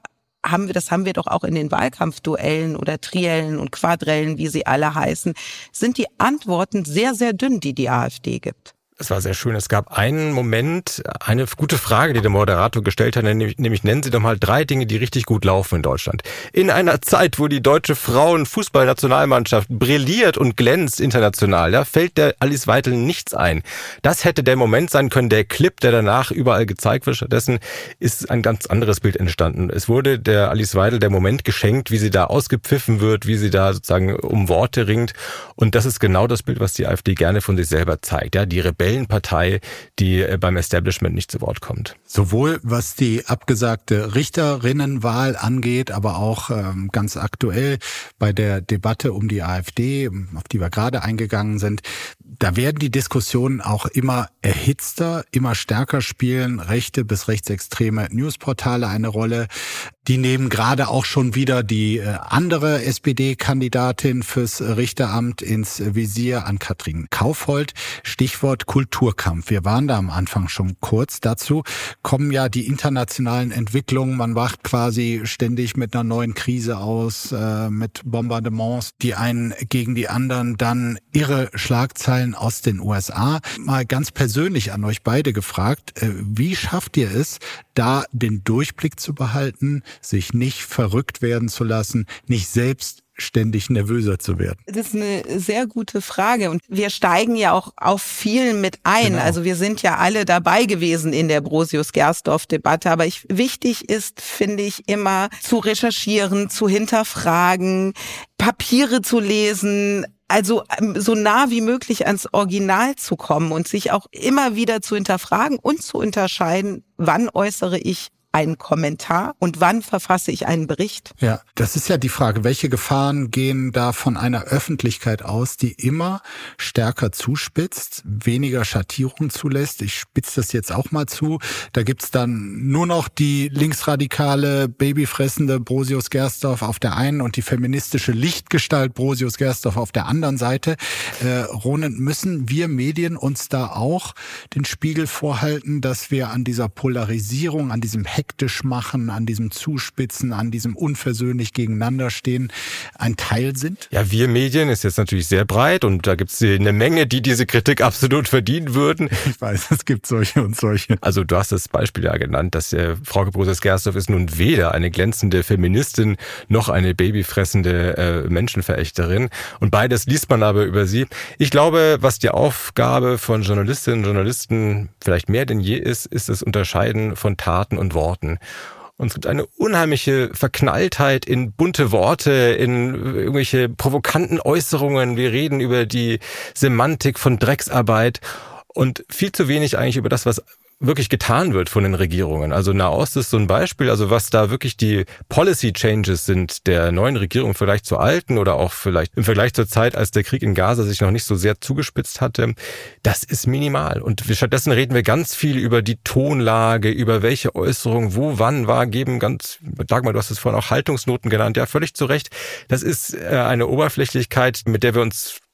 das haben wir doch auch in den Wahlkampfduellen oder Triellen und Quadrellen, wie sie alle heißen, sind die Antworten sehr, sehr dünn, die AfD gibt. Es war sehr schön. Es gab einen Moment, eine gute Frage, die der Moderator gestellt hat, nämlich nennen Sie doch mal 3 Dinge, die richtig gut laufen in Deutschland. In einer Zeit, wo die deutsche Frauenfußballnationalmannschaft brilliert und glänzt international, da fällt der Alice Weidel nichts ein. Das hätte der Moment sein können, der Clip, der danach überall gezeigt wird. Stattdessen ist ein ganz anderes Bild entstanden. Es wurde der Alice Weidel der Moment geschenkt, wie sie da ausgepfiffen wird, wie sie da sozusagen um Worte ringt. Und das ist genau das Bild, was die AfD gerne von sich selber zeigt. Ja, die Rebellenpartei, die beim Establishment nicht zu Wort kommt. Sowohl was die abgesagte Richterinnenwahl angeht, aber auch ganz aktuell bei der Debatte um die AfD, auf die wir gerade eingegangen sind, da werden die Diskussionen auch immer erhitzter, immer stärker spielen rechte bis rechtsextreme Newsportale eine Rolle. Die nehmen gerade auch schon wieder die andere SPD-Kandidatin fürs Richteramt ins Visier, Ann-Kathrin Kaufhold. Stichwort Kulturkampf. Wir waren da am Anfang schon kurz. Dazu kommen ja die internationalen Entwicklungen. Man wacht quasi ständig mit einer neuen Krise aus, mit Bombardements, die einen gegen die anderen. Dann irre Schlagzeilen aus den USA. Mal ganz persönlich an euch beide gefragt, wie schafft ihr es, da den Durchblick zu behalten, sich nicht verrückt werden zu lassen, nicht selbst ständig nervöser zu werden? Das ist eine sehr gute Frage und wir steigen ja auch auf vielen mit ein. Genau. Also wir sind ja alle dabei gewesen in der Brosius-Gersdorf-Debatte, aber wichtig ist, finde ich, immer zu recherchieren, zu hinterfragen, Papiere zu lesen, also so nah wie möglich ans Original zu kommen und sich auch immer wieder zu hinterfragen und zu unterscheiden, wann äußere ich einen Kommentar und wann verfasse ich einen Bericht? Ja, das ist ja die Frage, welche Gefahren gehen da von einer Öffentlichkeit aus, die immer stärker zuspitzt, weniger Schattierung zulässt. Ich spitze das jetzt auch mal zu. Da gibt's dann nur noch die linksradikale, babyfressende Brosius Gersdorf auf der einen und die feministische Lichtgestalt Brosius Gersdorf auf der anderen Seite. Ronen, müssen wir Medien uns da auch den Spiegel vorhalten, dass wir an dieser Polarisierung, an diesem hektisch machen, an diesem Zuspitzen, an diesem unversöhnlich gegeneinander stehen, ein Teil sind? Ja, wir Medien ist jetzt natürlich sehr breit und da gibt es eine Menge, die diese Kritik absolut verdienen würden. Ich weiß, es gibt solche und solche. Also du hast das Beispiel ja genannt, dass Frauke Brosius-Gersdorf ist nun weder eine glänzende Feministin noch eine babyfressende Menschenverächterin und beides liest man aber über sie. Ich glaube, was die Aufgabe von Journalistinnen und Journalisten vielleicht mehr denn je ist das Unterscheiden von Taten und Worten. Und es gibt eine unheimliche Verknalltheit in bunte Worte, in irgendwelche provokanten Äußerungen. Wir reden über die Semantik von Drecksarbeit und viel zu wenig eigentlich über das, was wirklich getan wird von den Regierungen. Also Nahost ist so ein Beispiel, also was da wirklich die Policy Changes sind der neuen Regierung im Vergleich zur alten oder auch vielleicht im Vergleich zur Zeit, als der Krieg in Gaza sich noch nicht so sehr zugespitzt hatte, das ist minimal. Und stattdessen reden wir ganz viel über die Tonlage, über welche Äußerung wo, wann war, Dagmar, du hast es vorhin auch Haltungsnoten genannt, ja, völlig zu Recht. Das ist eine Oberflächlichkeit, mit der wir uns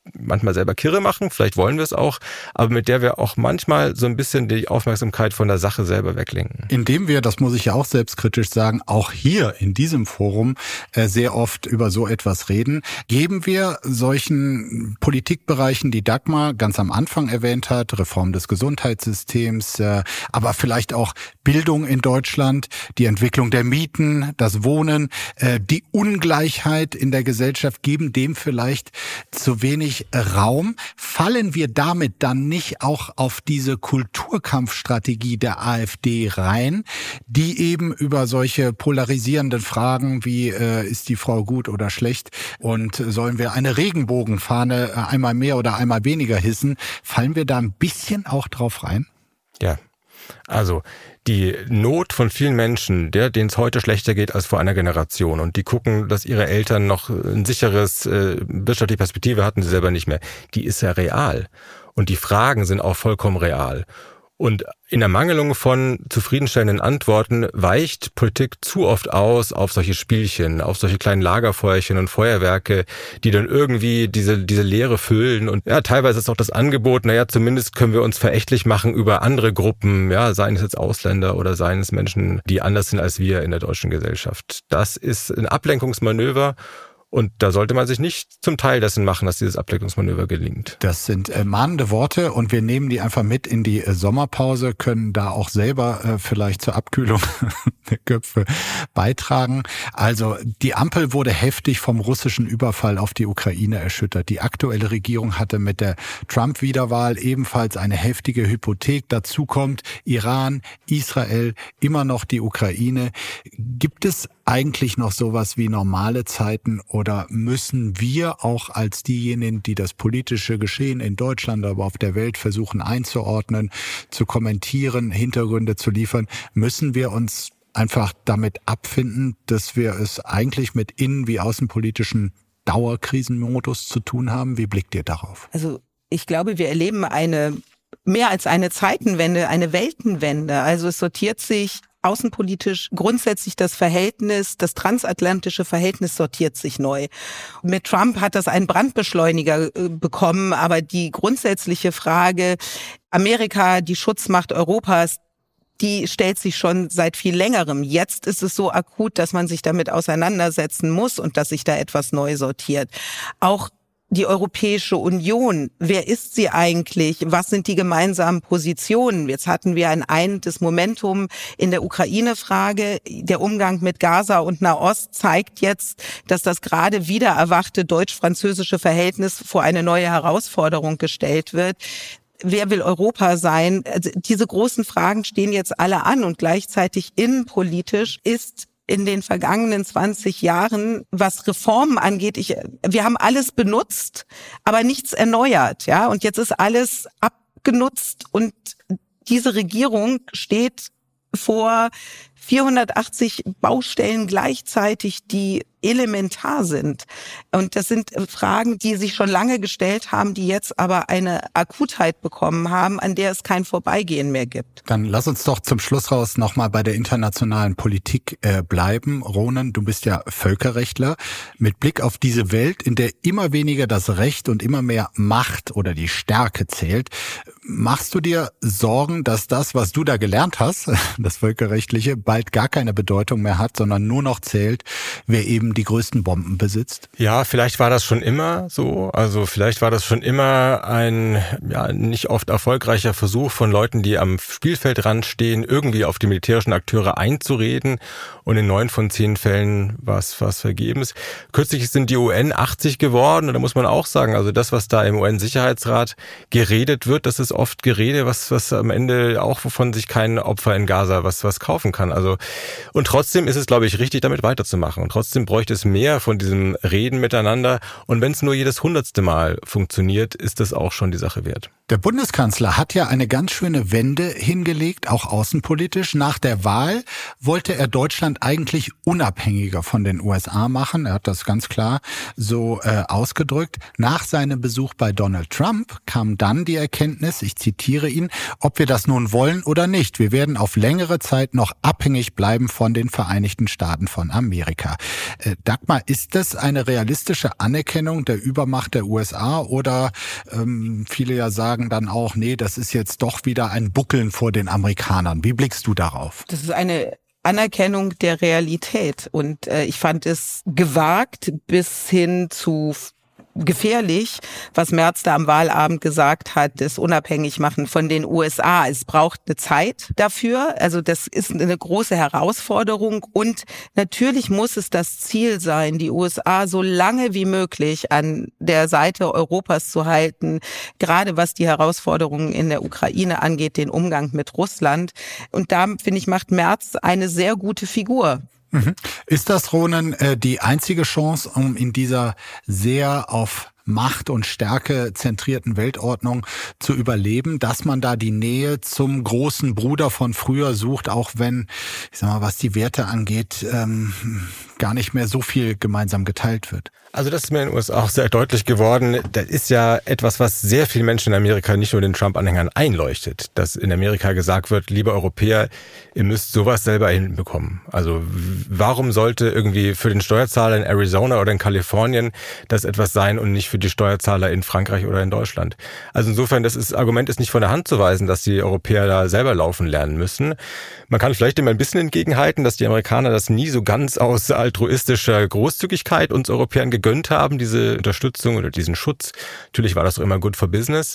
manchmal selber kirre machen, vielleicht wollen wir es auch, aber mit der wir auch manchmal so ein bisschen die Aufmerksamkeit von der Sache selber weglenken. Indem wir, das muss ich ja auch selbstkritisch sagen, auch hier in diesem Forum sehr oft über so etwas reden, geben wir solchen Politikbereichen, die Dagmar ganz am Anfang erwähnt hat, Reform des Gesundheitssystems, aber vielleicht auch Bildung in Deutschland, die Entwicklung der Mieten, das Wohnen, die Ungleichheit in der Gesellschaft, geben dem vielleicht zu wenig Raum. Fallen wir damit dann nicht auch auf diese Kulturkampfstrategie der AfD rein, die eben über solche polarisierenden Fragen wie ist die Frau gut oder schlecht und sollen wir eine Regenbogenfahne einmal mehr oder einmal weniger hissen, fallen wir da ein bisschen auch drauf rein? Ja, also die Not von vielen Menschen, denen es heute schlechter geht als vor einer Generation und die gucken, dass ihre Eltern noch ein sicheres wirtschaftliche Perspektive hatten, sie selber nicht mehr, die ist ja real. Und die Fragen sind auch vollkommen real. Und in der Mangelung von zufriedenstellenden Antworten weicht Politik zu oft aus auf solche Spielchen, auf solche kleinen Lagerfeuerchen und Feuerwerke, die dann irgendwie diese Leere füllen. Und ja, teilweise ist auch das Angebot, zumindest können wir uns verächtlich machen über andere Gruppen, seien es jetzt Ausländer oder seien es Menschen, die anders sind als wir in der deutschen Gesellschaft. Das ist ein Ablenkungsmanöver. Und da sollte man sich nicht zum Teil dessen machen, dass dieses Ablenkungsmanöver gelingt. Das sind mahnende Worte und wir nehmen die einfach mit in die Sommerpause, können da auch selber vielleicht zur Abkühlung der Köpfe beitragen. Also die Ampel wurde heftig vom russischen Überfall auf die Ukraine erschüttert. Die aktuelle Regierung hatte mit der Trump-Wiederwahl ebenfalls eine heftige Hypothek. Dazu kommt Iran, Israel, immer noch die Ukraine. Gibt es eigentlich noch sowas wie normale Zeiten oder müssen wir auch als diejenigen, die das politische Geschehen in Deutschland, aber auf der Welt versuchen einzuordnen, zu kommentieren, Hintergründe zu liefern, müssen wir uns einfach damit abfinden, dass wir es eigentlich mit innen- wie außenpolitischen Dauerkrisenmodus zu tun haben? Wie blickt ihr darauf? Also ich glaube, wir erleben mehr als eine Zeitenwende, eine Weltenwende. Also es sortiert sich außenpolitisch grundsätzlich das transatlantische Verhältnis sortiert sich neu. Mit Trump hat das einen Brandbeschleuniger bekommen, aber die grundsätzliche Frage, Amerika, die Schutzmacht Europas, die stellt sich schon seit viel längerem. Jetzt ist es so akut, dass man sich damit auseinandersetzen muss und dass sich da etwas neu sortiert. Auch die Europäische Union, wer ist sie eigentlich? Was sind die gemeinsamen Positionen? Jetzt hatten wir ein einendes Momentum in der Ukraine-Frage. Der Umgang mit Gaza und Nahost zeigt jetzt, dass das gerade wieder erwachte deutsch-französische Verhältnis vor eine neue Herausforderung gestellt wird. Wer will Europa sein? Also diese großen Fragen stehen jetzt alle an und gleichzeitig innenpolitisch ist in den vergangenen 20 Jahren, was Reformen angeht, wir haben alles benutzt, aber nichts erneuert, ja. Und jetzt ist alles abgenutzt und diese Regierung steht vor 480 Baustellen gleichzeitig, die elementar sind. Und das sind Fragen, die sich schon lange gestellt haben, die jetzt aber eine Akutheit bekommen haben, an der es kein Vorbeigehen mehr gibt. Dann lass uns doch zum Schluss raus nochmal bei der internationalen Politik bleiben. Ronen, du bist ja Völkerrechtler. Mit Blick auf diese Welt, in der immer weniger das Recht und immer mehr Macht oder die Stärke zählt, machst du dir Sorgen, dass das, was du da gelernt hast, das Völkerrechtliche, bald gar keine Bedeutung mehr hat, sondern nur noch zählt, wer eben die größten Bomben besitzt? Ja, vielleicht war das schon immer so. Also vielleicht war das schon immer ein nicht oft erfolgreicher Versuch von Leuten, die am Spielfeldrand stehen, irgendwie auf die militärischen Akteure einzureden. Und in 9 von 10 Fällen war es vergebens. Kürzlich sind die UN 80 geworden. Und da muss man auch sagen, also das, was da im UN-Sicherheitsrat geredet wird, das ist oft Gerede, was am Ende auch, wovon sich kein Opfer in Gaza was kaufen kann. Also, und trotzdem ist es, glaube ich, richtig, damit weiterzumachen. Und trotzdem bräuchte es mehr von diesem Reden miteinander. Und wenn es nur jedes 100. Mal funktioniert, ist das auch schon die Sache wert. Der Bundeskanzler hat ja eine ganz schöne Wende hingelegt, auch außenpolitisch. Nach der Wahl wollte er Deutschland eigentlich unabhängiger von den USA machen. Er hat das ganz klar so ausgedrückt. Nach seinem Besuch bei Donald Trump kam dann die Erkenntnis, ich zitiere ihn, ob wir das nun wollen oder nicht. Wir werden auf längere Zeit noch abhängig abhängig bleiben von den Vereinigten Staaten von Amerika. Dagmar, ist das eine realistische Anerkennung der Übermacht der USA oder viele ja sagen dann auch, nee, das ist jetzt doch wieder ein Buckeln vor den Amerikanern. Wie blickst du darauf? Das ist eine Anerkennung der Realität und ich fand es gewagt bis hin zu gefährlich, was Merz da am Wahlabend gesagt hat, das Unabhängigmachen von den USA. Es braucht eine Zeit dafür. Also das ist eine große Herausforderung und natürlich muss es das Ziel sein, die USA so lange wie möglich an der Seite Europas zu halten, gerade was die Herausforderungen in der Ukraine angeht, den Umgang mit Russland. Und da, finde ich, macht Merz eine sehr gute Figur. Ist das, Ronen, die einzige Chance, um in dieser sehr auf Macht und Stärke zentrierten Weltordnung zu überleben, dass man da die Nähe zum großen Bruder von früher sucht, auch wenn, ich sag mal, was die Werte angeht, gar nicht mehr so viel gemeinsam geteilt wird? Also das ist mir in den USA auch sehr deutlich geworden. Das ist ja etwas, was sehr viele Menschen in Amerika, nicht nur den Trump-Anhängern, einleuchtet. Dass in Amerika gesagt wird, liebe Europäer, ihr müsst sowas selber hinbekommen. Also warum sollte irgendwie für den Steuerzahler in Arizona oder in Kalifornien das etwas sein und nicht für die Steuerzahler in Frankreich oder in Deutschland? Also insofern, das Argument ist nicht von der Hand zu weisen, dass die Europäer da selber laufen lernen müssen. Man kann vielleicht immer ein bisschen entgegenhalten, dass die Amerikaner das nie so ganz aus altruistischer Großzügigkeit uns Europäern gegönnt haben, diese Unterstützung oder diesen Schutz. Natürlich war das doch immer good for business.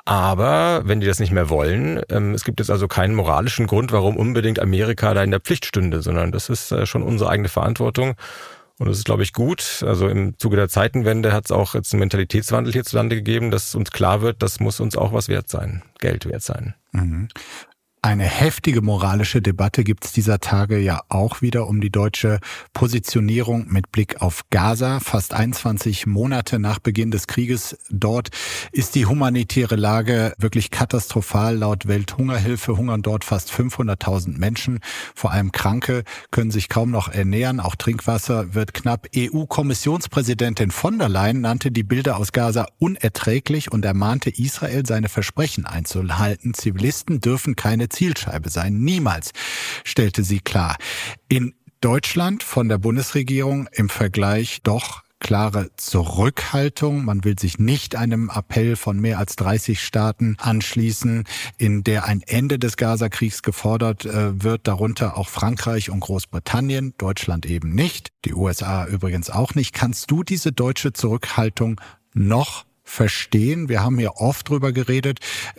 Aber wenn die das nicht mehr wollen, es gibt jetzt also keinen moralischen Grund, warum unbedingt Amerika da in der Pflicht stünde, sondern das ist schon unsere eigene Verantwortung. Und das ist, glaube ich, gut. Also im Zuge der Zeitenwende hat es auch jetzt einen Mentalitätswandel hierzulande gegeben, dass uns klar wird, das muss uns auch was wert sein, Geld wert sein. Mhm. Eine heftige moralische Debatte gibt es dieser Tage ja auch wieder um die deutsche Positionierung mit Blick auf Gaza. Fast 21 Monate nach Beginn des Krieges dort ist die humanitäre Lage wirklich katastrophal. Laut Welthungerhilfe hungern dort fast 500.000 Menschen. Vor allem Kranke können sich kaum noch ernähren. Auch Trinkwasser wird knapp. EU-Kommissionspräsidentin von der Leyen nannte die Bilder aus Gaza unerträglich und ermahnte Israel, seine Versprechen einzuhalten. Zivilisten dürfen keine Zielscheibe sein. Niemals, stellte sie klar. In Deutschland von der Bundesregierung im Vergleich doch klare Zurückhaltung. Man will sich nicht einem Appell von mehr als 30 Staaten anschließen, in der ein Ende des Gaza-Kriegs gefordert wird, darunter auch Frankreich und Großbritannien, Deutschland eben nicht, die USA übrigens auch nicht. Kannst du diese deutsche Zurückhaltung noch verstehen? Wir haben hier oft drüber geredet.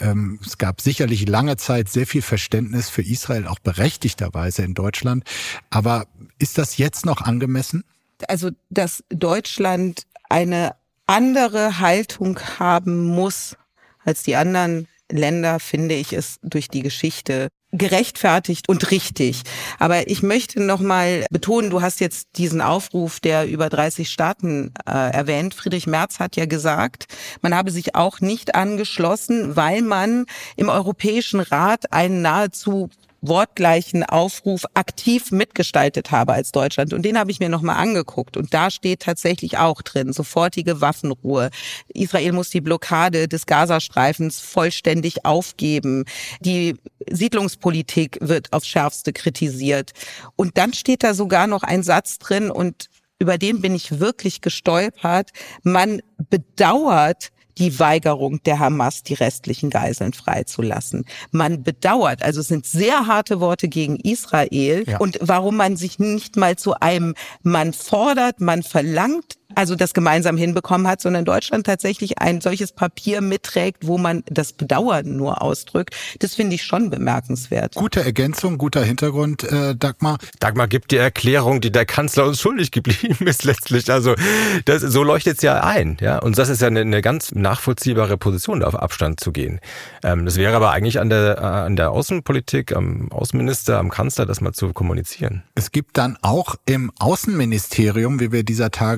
Es gab sicherlich lange Zeit sehr viel Verständnis für Israel, auch berechtigterweise in Deutschland. Aber ist das jetzt noch angemessen? Also, dass Deutschland eine andere Haltung haben muss als die anderen Länder, finde ich, ist durch die Geschichte gerechtfertigt und richtig. Aber ich möchte noch mal betonen, du hast jetzt diesen Aufruf der über 30 Staaten erwähnt. Friedrich Merz hat ja gesagt, man habe sich auch nicht angeschlossen, weil man im Europäischen Rat einen nahezu wortgleichen Aufruf aktiv mitgestaltet habe als Deutschland. Und den habe ich mir nochmal angeguckt. Und da steht tatsächlich auch drin, sofortige Waffenruhe. Israel muss die Blockade des Gazastreifens vollständig aufgeben. Die Siedlungspolitik wird aufs Schärfste kritisiert. Und dann steht da sogar noch ein Satz drin, und über den bin ich wirklich gestolpert. Man bedauert die Weigerung der Hamas, die restlichen Geiseln freizulassen. Man bedauert, also es sind sehr harte Worte gegen Israel. Ja. Und warum man sich nicht mal zu einem, man fordert, man verlangt, also das gemeinsam hinbekommen hat, sondern Deutschland tatsächlich ein solches Papier mitträgt, wo man das Bedauern nur ausdrückt. Das finde ich schon bemerkenswert. Gute Ergänzung, guter Hintergrund, Dagmar. Dagmar gibt die Erklärung, die der Kanzler uns schuldig geblieben ist letztlich. Also so leuchtet es ja ein. Ja? Und das ist ja eine ganz nachvollziehbare Position, da auf Abstand zu gehen. Das wäre aber eigentlich an der Außenpolitik, am Außenminister, am Kanzler, das mal zu kommunizieren. Es gibt dann auch im Außenministerium, wie wir dieser Tage gelernt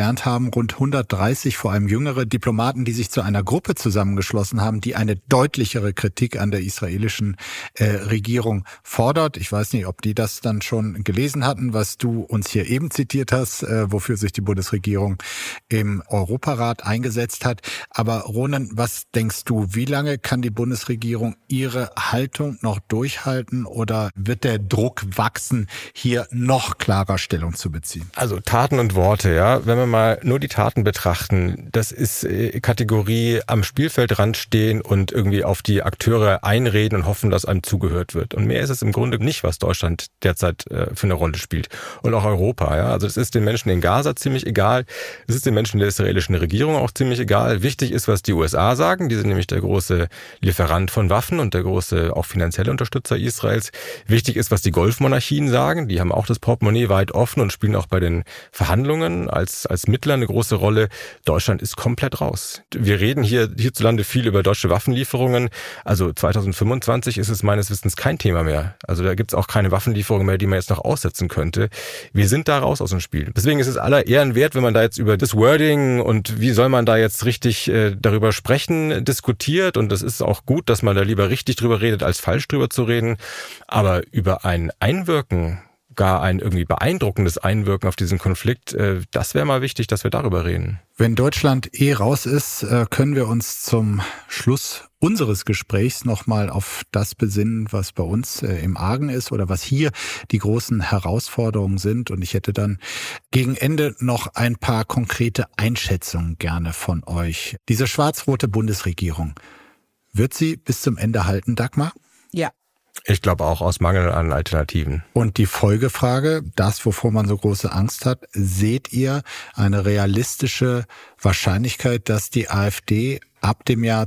gelernt haben, rund 130, vor allem jüngere Diplomaten, die sich zu einer Gruppe zusammengeschlossen haben, die eine deutlichere Kritik an der israelischen Regierung fordert. Ich weiß nicht, ob die das dann schon gelesen hatten, was du uns hier eben zitiert hast, wofür sich die Bundesregierung im Europarat eingesetzt hat. Aber Ronen, was denkst du, wie lange kann die Bundesregierung ihre Haltung noch durchhalten oder wird der Druck wachsen, hier noch klarer Stellung zu beziehen? Also Taten und Worte, ja. Wenn wir mal nur die Taten betrachten, das ist Kategorie am Spielfeldrand stehen und irgendwie auf die Akteure einreden und hoffen, dass einem zugehört wird. Und mehr ist es im Grunde nicht, was Deutschland derzeit für eine Rolle spielt. Und auch Europa, ja. Also es ist den Menschen in Gaza ziemlich egal. Es ist den Menschen der israelischen Regierung auch ziemlich egal. Wichtig ist, was die USA sagen. Die sind nämlich der große Lieferant von Waffen und der große auch finanzielle Unterstützer Israels. Wichtig ist, was die Golfmonarchien sagen. Die haben auch das Portemonnaie weit offen und spielen auch bei den Verhandlungen als Mittler eine große Rolle. Deutschland ist komplett raus. Wir reden hierzulande viel über deutsche Waffenlieferungen. Also 2025 ist es meines Wissens kein Thema mehr. Also da gibt es auch keine Waffenlieferungen mehr, die man jetzt noch aussetzen könnte. Wir sind da raus aus dem Spiel. Deswegen ist es aller Ehren wert, wenn man da jetzt über das Wording und wie soll man da jetzt richtig darüber sprechen, diskutiert. Und das ist auch gut, dass man da lieber richtig drüber redet, als falsch drüber zu reden. Aber über ein Einwirken, gar ein irgendwie beeindruckendes Einwirken auf diesen Konflikt, das wäre mal wichtig, dass wir darüber reden. Wenn Deutschland raus ist, können wir uns zum Schluss unseres Gesprächs nochmal auf das besinnen, was bei uns im Argen ist oder was hier die großen Herausforderungen sind. Und ich hätte dann gegen Ende noch ein paar konkrete Einschätzungen gerne von euch. Diese schwarz-rote Bundesregierung, wird sie bis zum Ende halten, Dagmar? Ja. Ich glaube auch aus Mangel an Alternativen. Und die Folgefrage, das, wovor man so große Angst hat, seht ihr eine realistische Wahrscheinlichkeit, dass die AfD ab dem Jahr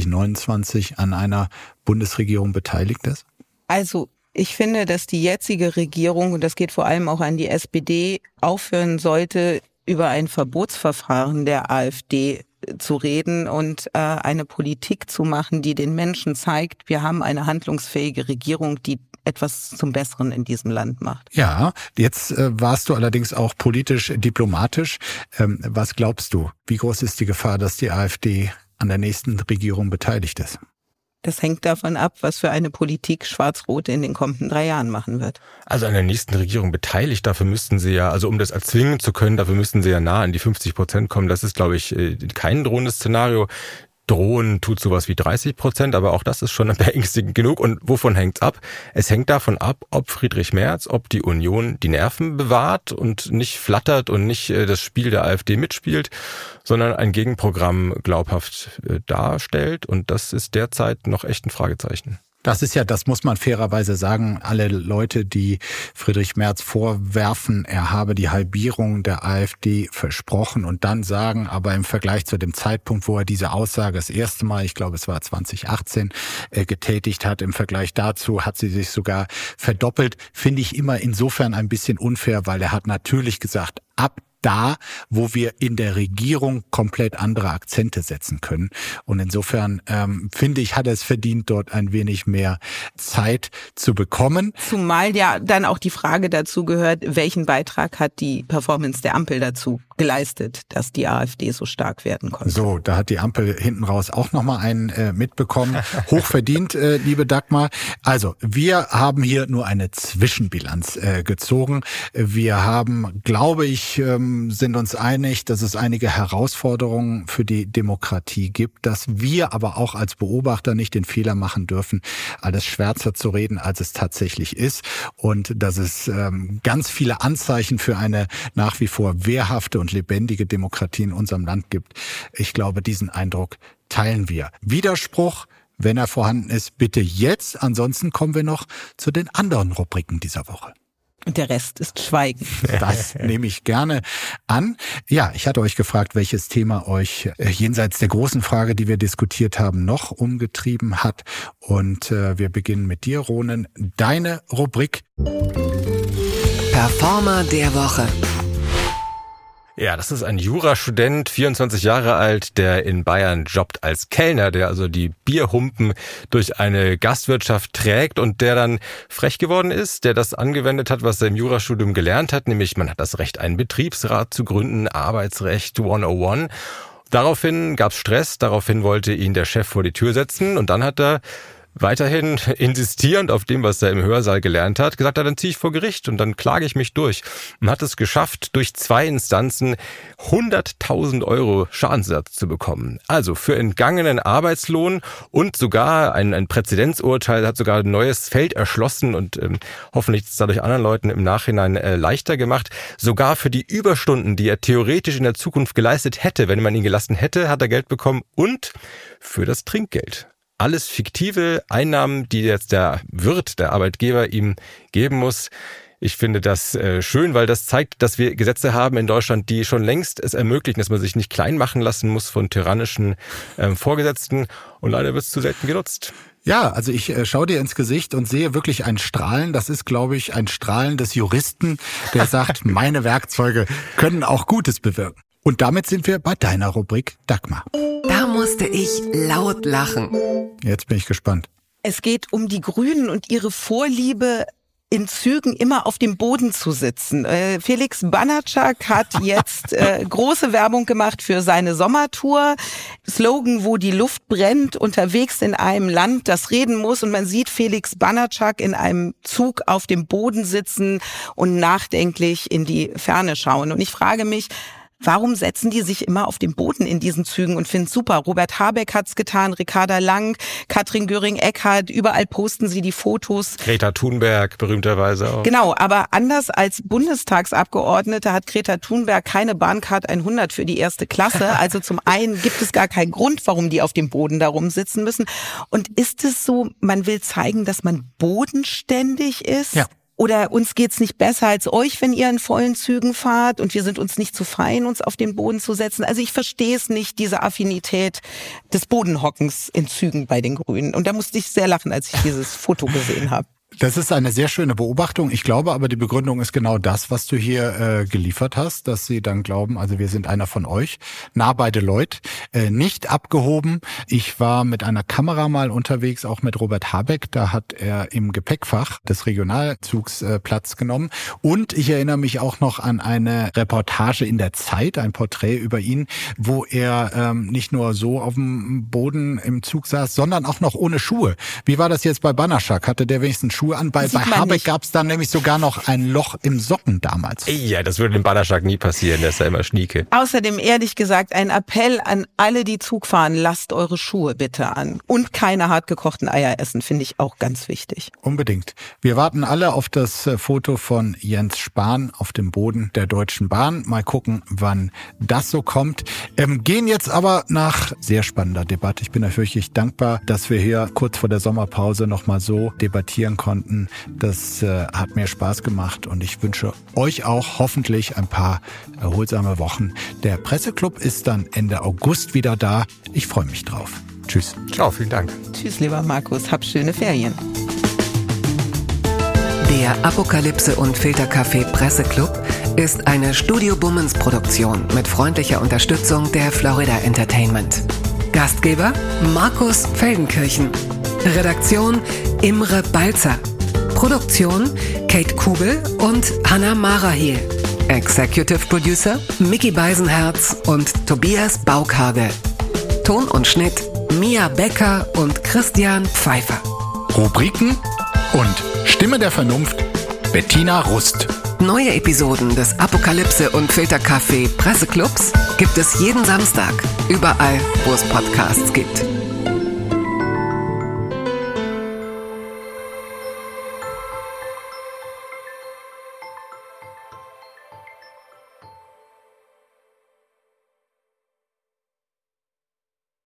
2029 an einer Bundesregierung beteiligt ist? Also ich finde, dass die jetzige Regierung, und das geht vor allem auch an die SPD, aufhören sollte, über ein Verbotsverfahren der AfD zu reden und eine Politik zu machen, die den Menschen zeigt, wir haben eine handlungsfähige Regierung, die etwas zum Besseren in diesem Land macht. Ja, jetzt warst du allerdings auch politisch diplomatisch. Was glaubst du, wie groß ist die Gefahr, dass die AfD an der nächsten Regierung beteiligt ist? Das hängt davon ab, was für eine Politik Schwarz-Rot in den kommenden 3 Jahren machen wird. Also an der nächsten Regierung beteiligt, dafür müssten sie ja, also um das erzwingen zu können, dafür müssten sie ja nah an die 50% kommen. Das ist, glaube ich, kein drohendes Szenario. Drohen tut sowas wie 30%, aber auch das ist schon beängstigend genug. Und wovon hängt's ab? Es hängt davon ab, ob Friedrich Merz, ob die Union die Nerven bewahrt und nicht flattert und nicht das Spiel der AfD mitspielt, sondern ein Gegenprogramm glaubhaft darstellt. Und das ist derzeit noch echt ein Fragezeichen. Das ist ja, das muss man fairerweise sagen, alle Leute, die Friedrich Merz vorwerfen, er habe die Halbierung der AfD versprochen und dann sagen, aber im Vergleich zu dem Zeitpunkt, wo er diese Aussage das erste Mal, ich glaube es war 2018, getätigt hat, im Vergleich dazu hat sie sich sogar verdoppelt, finde ich immer insofern ein bisschen unfair, weil er hat natürlich gesagt, ab da, wo wir in der Regierung komplett andere Akzente setzen können. Und insofern finde ich, hat er es verdient, dort ein wenig mehr Zeit zu bekommen. Zumal ja dann auch die Frage dazu gehört, welchen Beitrag hat die Performance der Ampel dazu geleistet, dass die AfD so stark werden konnte. So, da hat die Ampel hinten raus auch nochmal einen mitbekommen. Hochverdient, liebe Dagmar. Also, wir haben hier nur eine Zwischenbilanz gezogen. Wir haben, glaube ich, sind uns einig, dass es einige Herausforderungen für die Demokratie gibt, dass wir aber auch als Beobachter nicht den Fehler machen dürfen, alles schwärzer zu reden, als es tatsächlich ist und dass es ganz viele Anzeichen für eine nach wie vor wehrhafte und lebendige Demokratie in unserem Land gibt. Ich glaube, diesen Eindruck teilen wir. Widerspruch, wenn er vorhanden ist, bitte jetzt. Ansonsten kommen wir noch zu den anderen Rubriken dieser Woche. Und der Rest ist Schweigen. Das nehme ich gerne an. Ja, ich hatte euch gefragt, welches Thema euch jenseits der großen Frage, die wir diskutiert haben, noch umgetrieben hat. Und wir beginnen mit dir, Ronen. Deine Rubrik. Performer der Woche. Ja, das ist ein Jurastudent, 24 Jahre alt, der in Bayern jobbt als Kellner, der also die Bierhumpen durch eine Gastwirtschaft trägt und der dann frech geworden ist, der das angewendet hat, was er im Jurastudium gelernt hat, nämlich man hat das Recht, einen Betriebsrat zu gründen, Arbeitsrecht 101. Daraufhin gab's Stress, daraufhin wollte ihn der Chef vor die Tür setzen und dann hat er weiterhin insistierend auf dem, was er im Hörsaal gelernt hat, gesagt, dann ziehe ich vor Gericht und dann klage ich mich durch. Und hat es geschafft, durch 2 Instanzen 100.000 Euro Schadensersatz zu bekommen. Also für entgangenen Arbeitslohn und sogar ein Präzedenzurteil hat sogar ein neues Feld erschlossen und hoffentlich ist es dadurch anderen Leuten im Nachhinein leichter gemacht. Sogar für die Überstunden, die er theoretisch in der Zukunft geleistet hätte, wenn man ihn gelassen hätte, hat er Geld bekommen und für das Trinkgeld. Alles fiktive Einnahmen, die jetzt der Wirt, der Arbeitgeber ihm geben muss. Ich finde das schön, weil das zeigt, dass wir Gesetze haben in Deutschland, die schon längst es ermöglichen, dass man sich nicht klein machen lassen muss von tyrannischen Vorgesetzten. Und leider wird es zu selten genutzt. Ja, also ich schaue dir ins Gesicht und sehe wirklich ein Strahlen. Das ist, glaube ich, ein Strahlen des Juristen, der sagt, meine Werkzeuge können auch Gutes bewirken. Und damit sind wir bei deiner Rubrik Dagmar. Da musste ich laut lachen. Jetzt bin ich gespannt. Es geht um die Grünen und ihre Vorliebe, in Zügen immer auf dem Boden zu sitzen. Felix Banatschak hat jetzt große Werbung gemacht für seine Sommertour. Slogan, wo die Luft brennt, unterwegs in einem Land, das reden muss. Und man sieht Felix Banatschak in einem Zug auf dem Boden sitzen und nachdenklich in die Ferne schauen. Und ich frage mich, warum setzen die sich immer auf den Boden in diesen Zügen und finden es super? Robert Habeck hat's getan, Ricarda Lang, Katrin Göring-Eckardt, überall posten sie die Fotos. Greta Thunberg berühmterweise auch. Genau, aber anders als Bundestagsabgeordnete hat Greta Thunberg keine Bahncard 100 für die erste Klasse. Also zum einen gibt es gar keinen Grund, warum die auf dem Boden da rumsitzen müssen. Und ist es so, man will zeigen, dass man bodenständig ist? Ja. Oder uns geht's nicht besser als euch, wenn ihr in vollen Zügen fahrt und wir sind uns nicht zu fein, uns auf den Boden zu setzen. Also ich verstehe es nicht, diese Affinität des Bodenhockens in Zügen bei den Grünen. Und da musste ich sehr lachen, als ich dieses Foto gesehen habe. Das ist eine sehr schöne Beobachtung. Ich glaube aber, die Begründung ist genau das, was du hier geliefert hast, dass sie dann glauben, also wir sind einer von euch, nah bei Deloitte, nicht abgehoben. Ich war mit einer Kamera mal unterwegs, auch mit Robert Habeck. Da hat er im Gepäckfach des Regionalzugs Platz genommen. Und ich erinnere mich auch noch an eine Reportage in der Zeit, ein Porträt über ihn, wo er nicht nur so auf dem Boden im Zug saß, sondern auch noch ohne Schuhe. Wie war das jetzt bei Banatschak? Hatte der wenigstens Schuhe an? Bei Habeck gab es dann nämlich sogar noch ein Loch im Socken damals. Ja, das würde dem Banatschak nie passieren, der ist ja immer schnieke. Außerdem, ehrlich gesagt, ein Appell an alle, die Zug fahren, lasst eure Schuhe bitte an. Und keine hartgekochten Eier essen, finde ich auch ganz wichtig. Unbedingt. Wir warten alle auf das Foto von Jens Spahn auf dem Boden der Deutschen Bahn. Mal gucken, wann das so kommt. Gehen jetzt aber nach sehr spannender Debatte. Ich bin euch wirklich dankbar, dass wir hier kurz vor der Sommerpause nochmal so debattieren konnten. Das hat mir Spaß gemacht und ich wünsche euch auch hoffentlich ein paar erholsame Wochen. Der Presseclub ist dann Ende August wieder da. Ich freue mich drauf. Tschüss. Ciao, vielen Dank. Tschüss, lieber Markus. Hab schöne Ferien. Der Apokalypse und Filterkaffee Presseclub ist eine Studio Bummens Produktion mit freundlicher Unterstützung der Florida Entertainment. Gastgeber Markus Feldenkirchen. Redaktion Imre Balzer. Produktion Kate Kubel und Hannah Marahiel. Executive Producer Micky Beisenherz und Tobias Baukhage. Ton und Schnitt Mia Becker und Christian Pfeiffer. Rubriken und Stimme der Vernunft Bettina Rust. Neue Episoden des Apokalypse und Filterkaffee Presseclubs gibt es jeden Samstag, überall, wo es Podcasts gibt.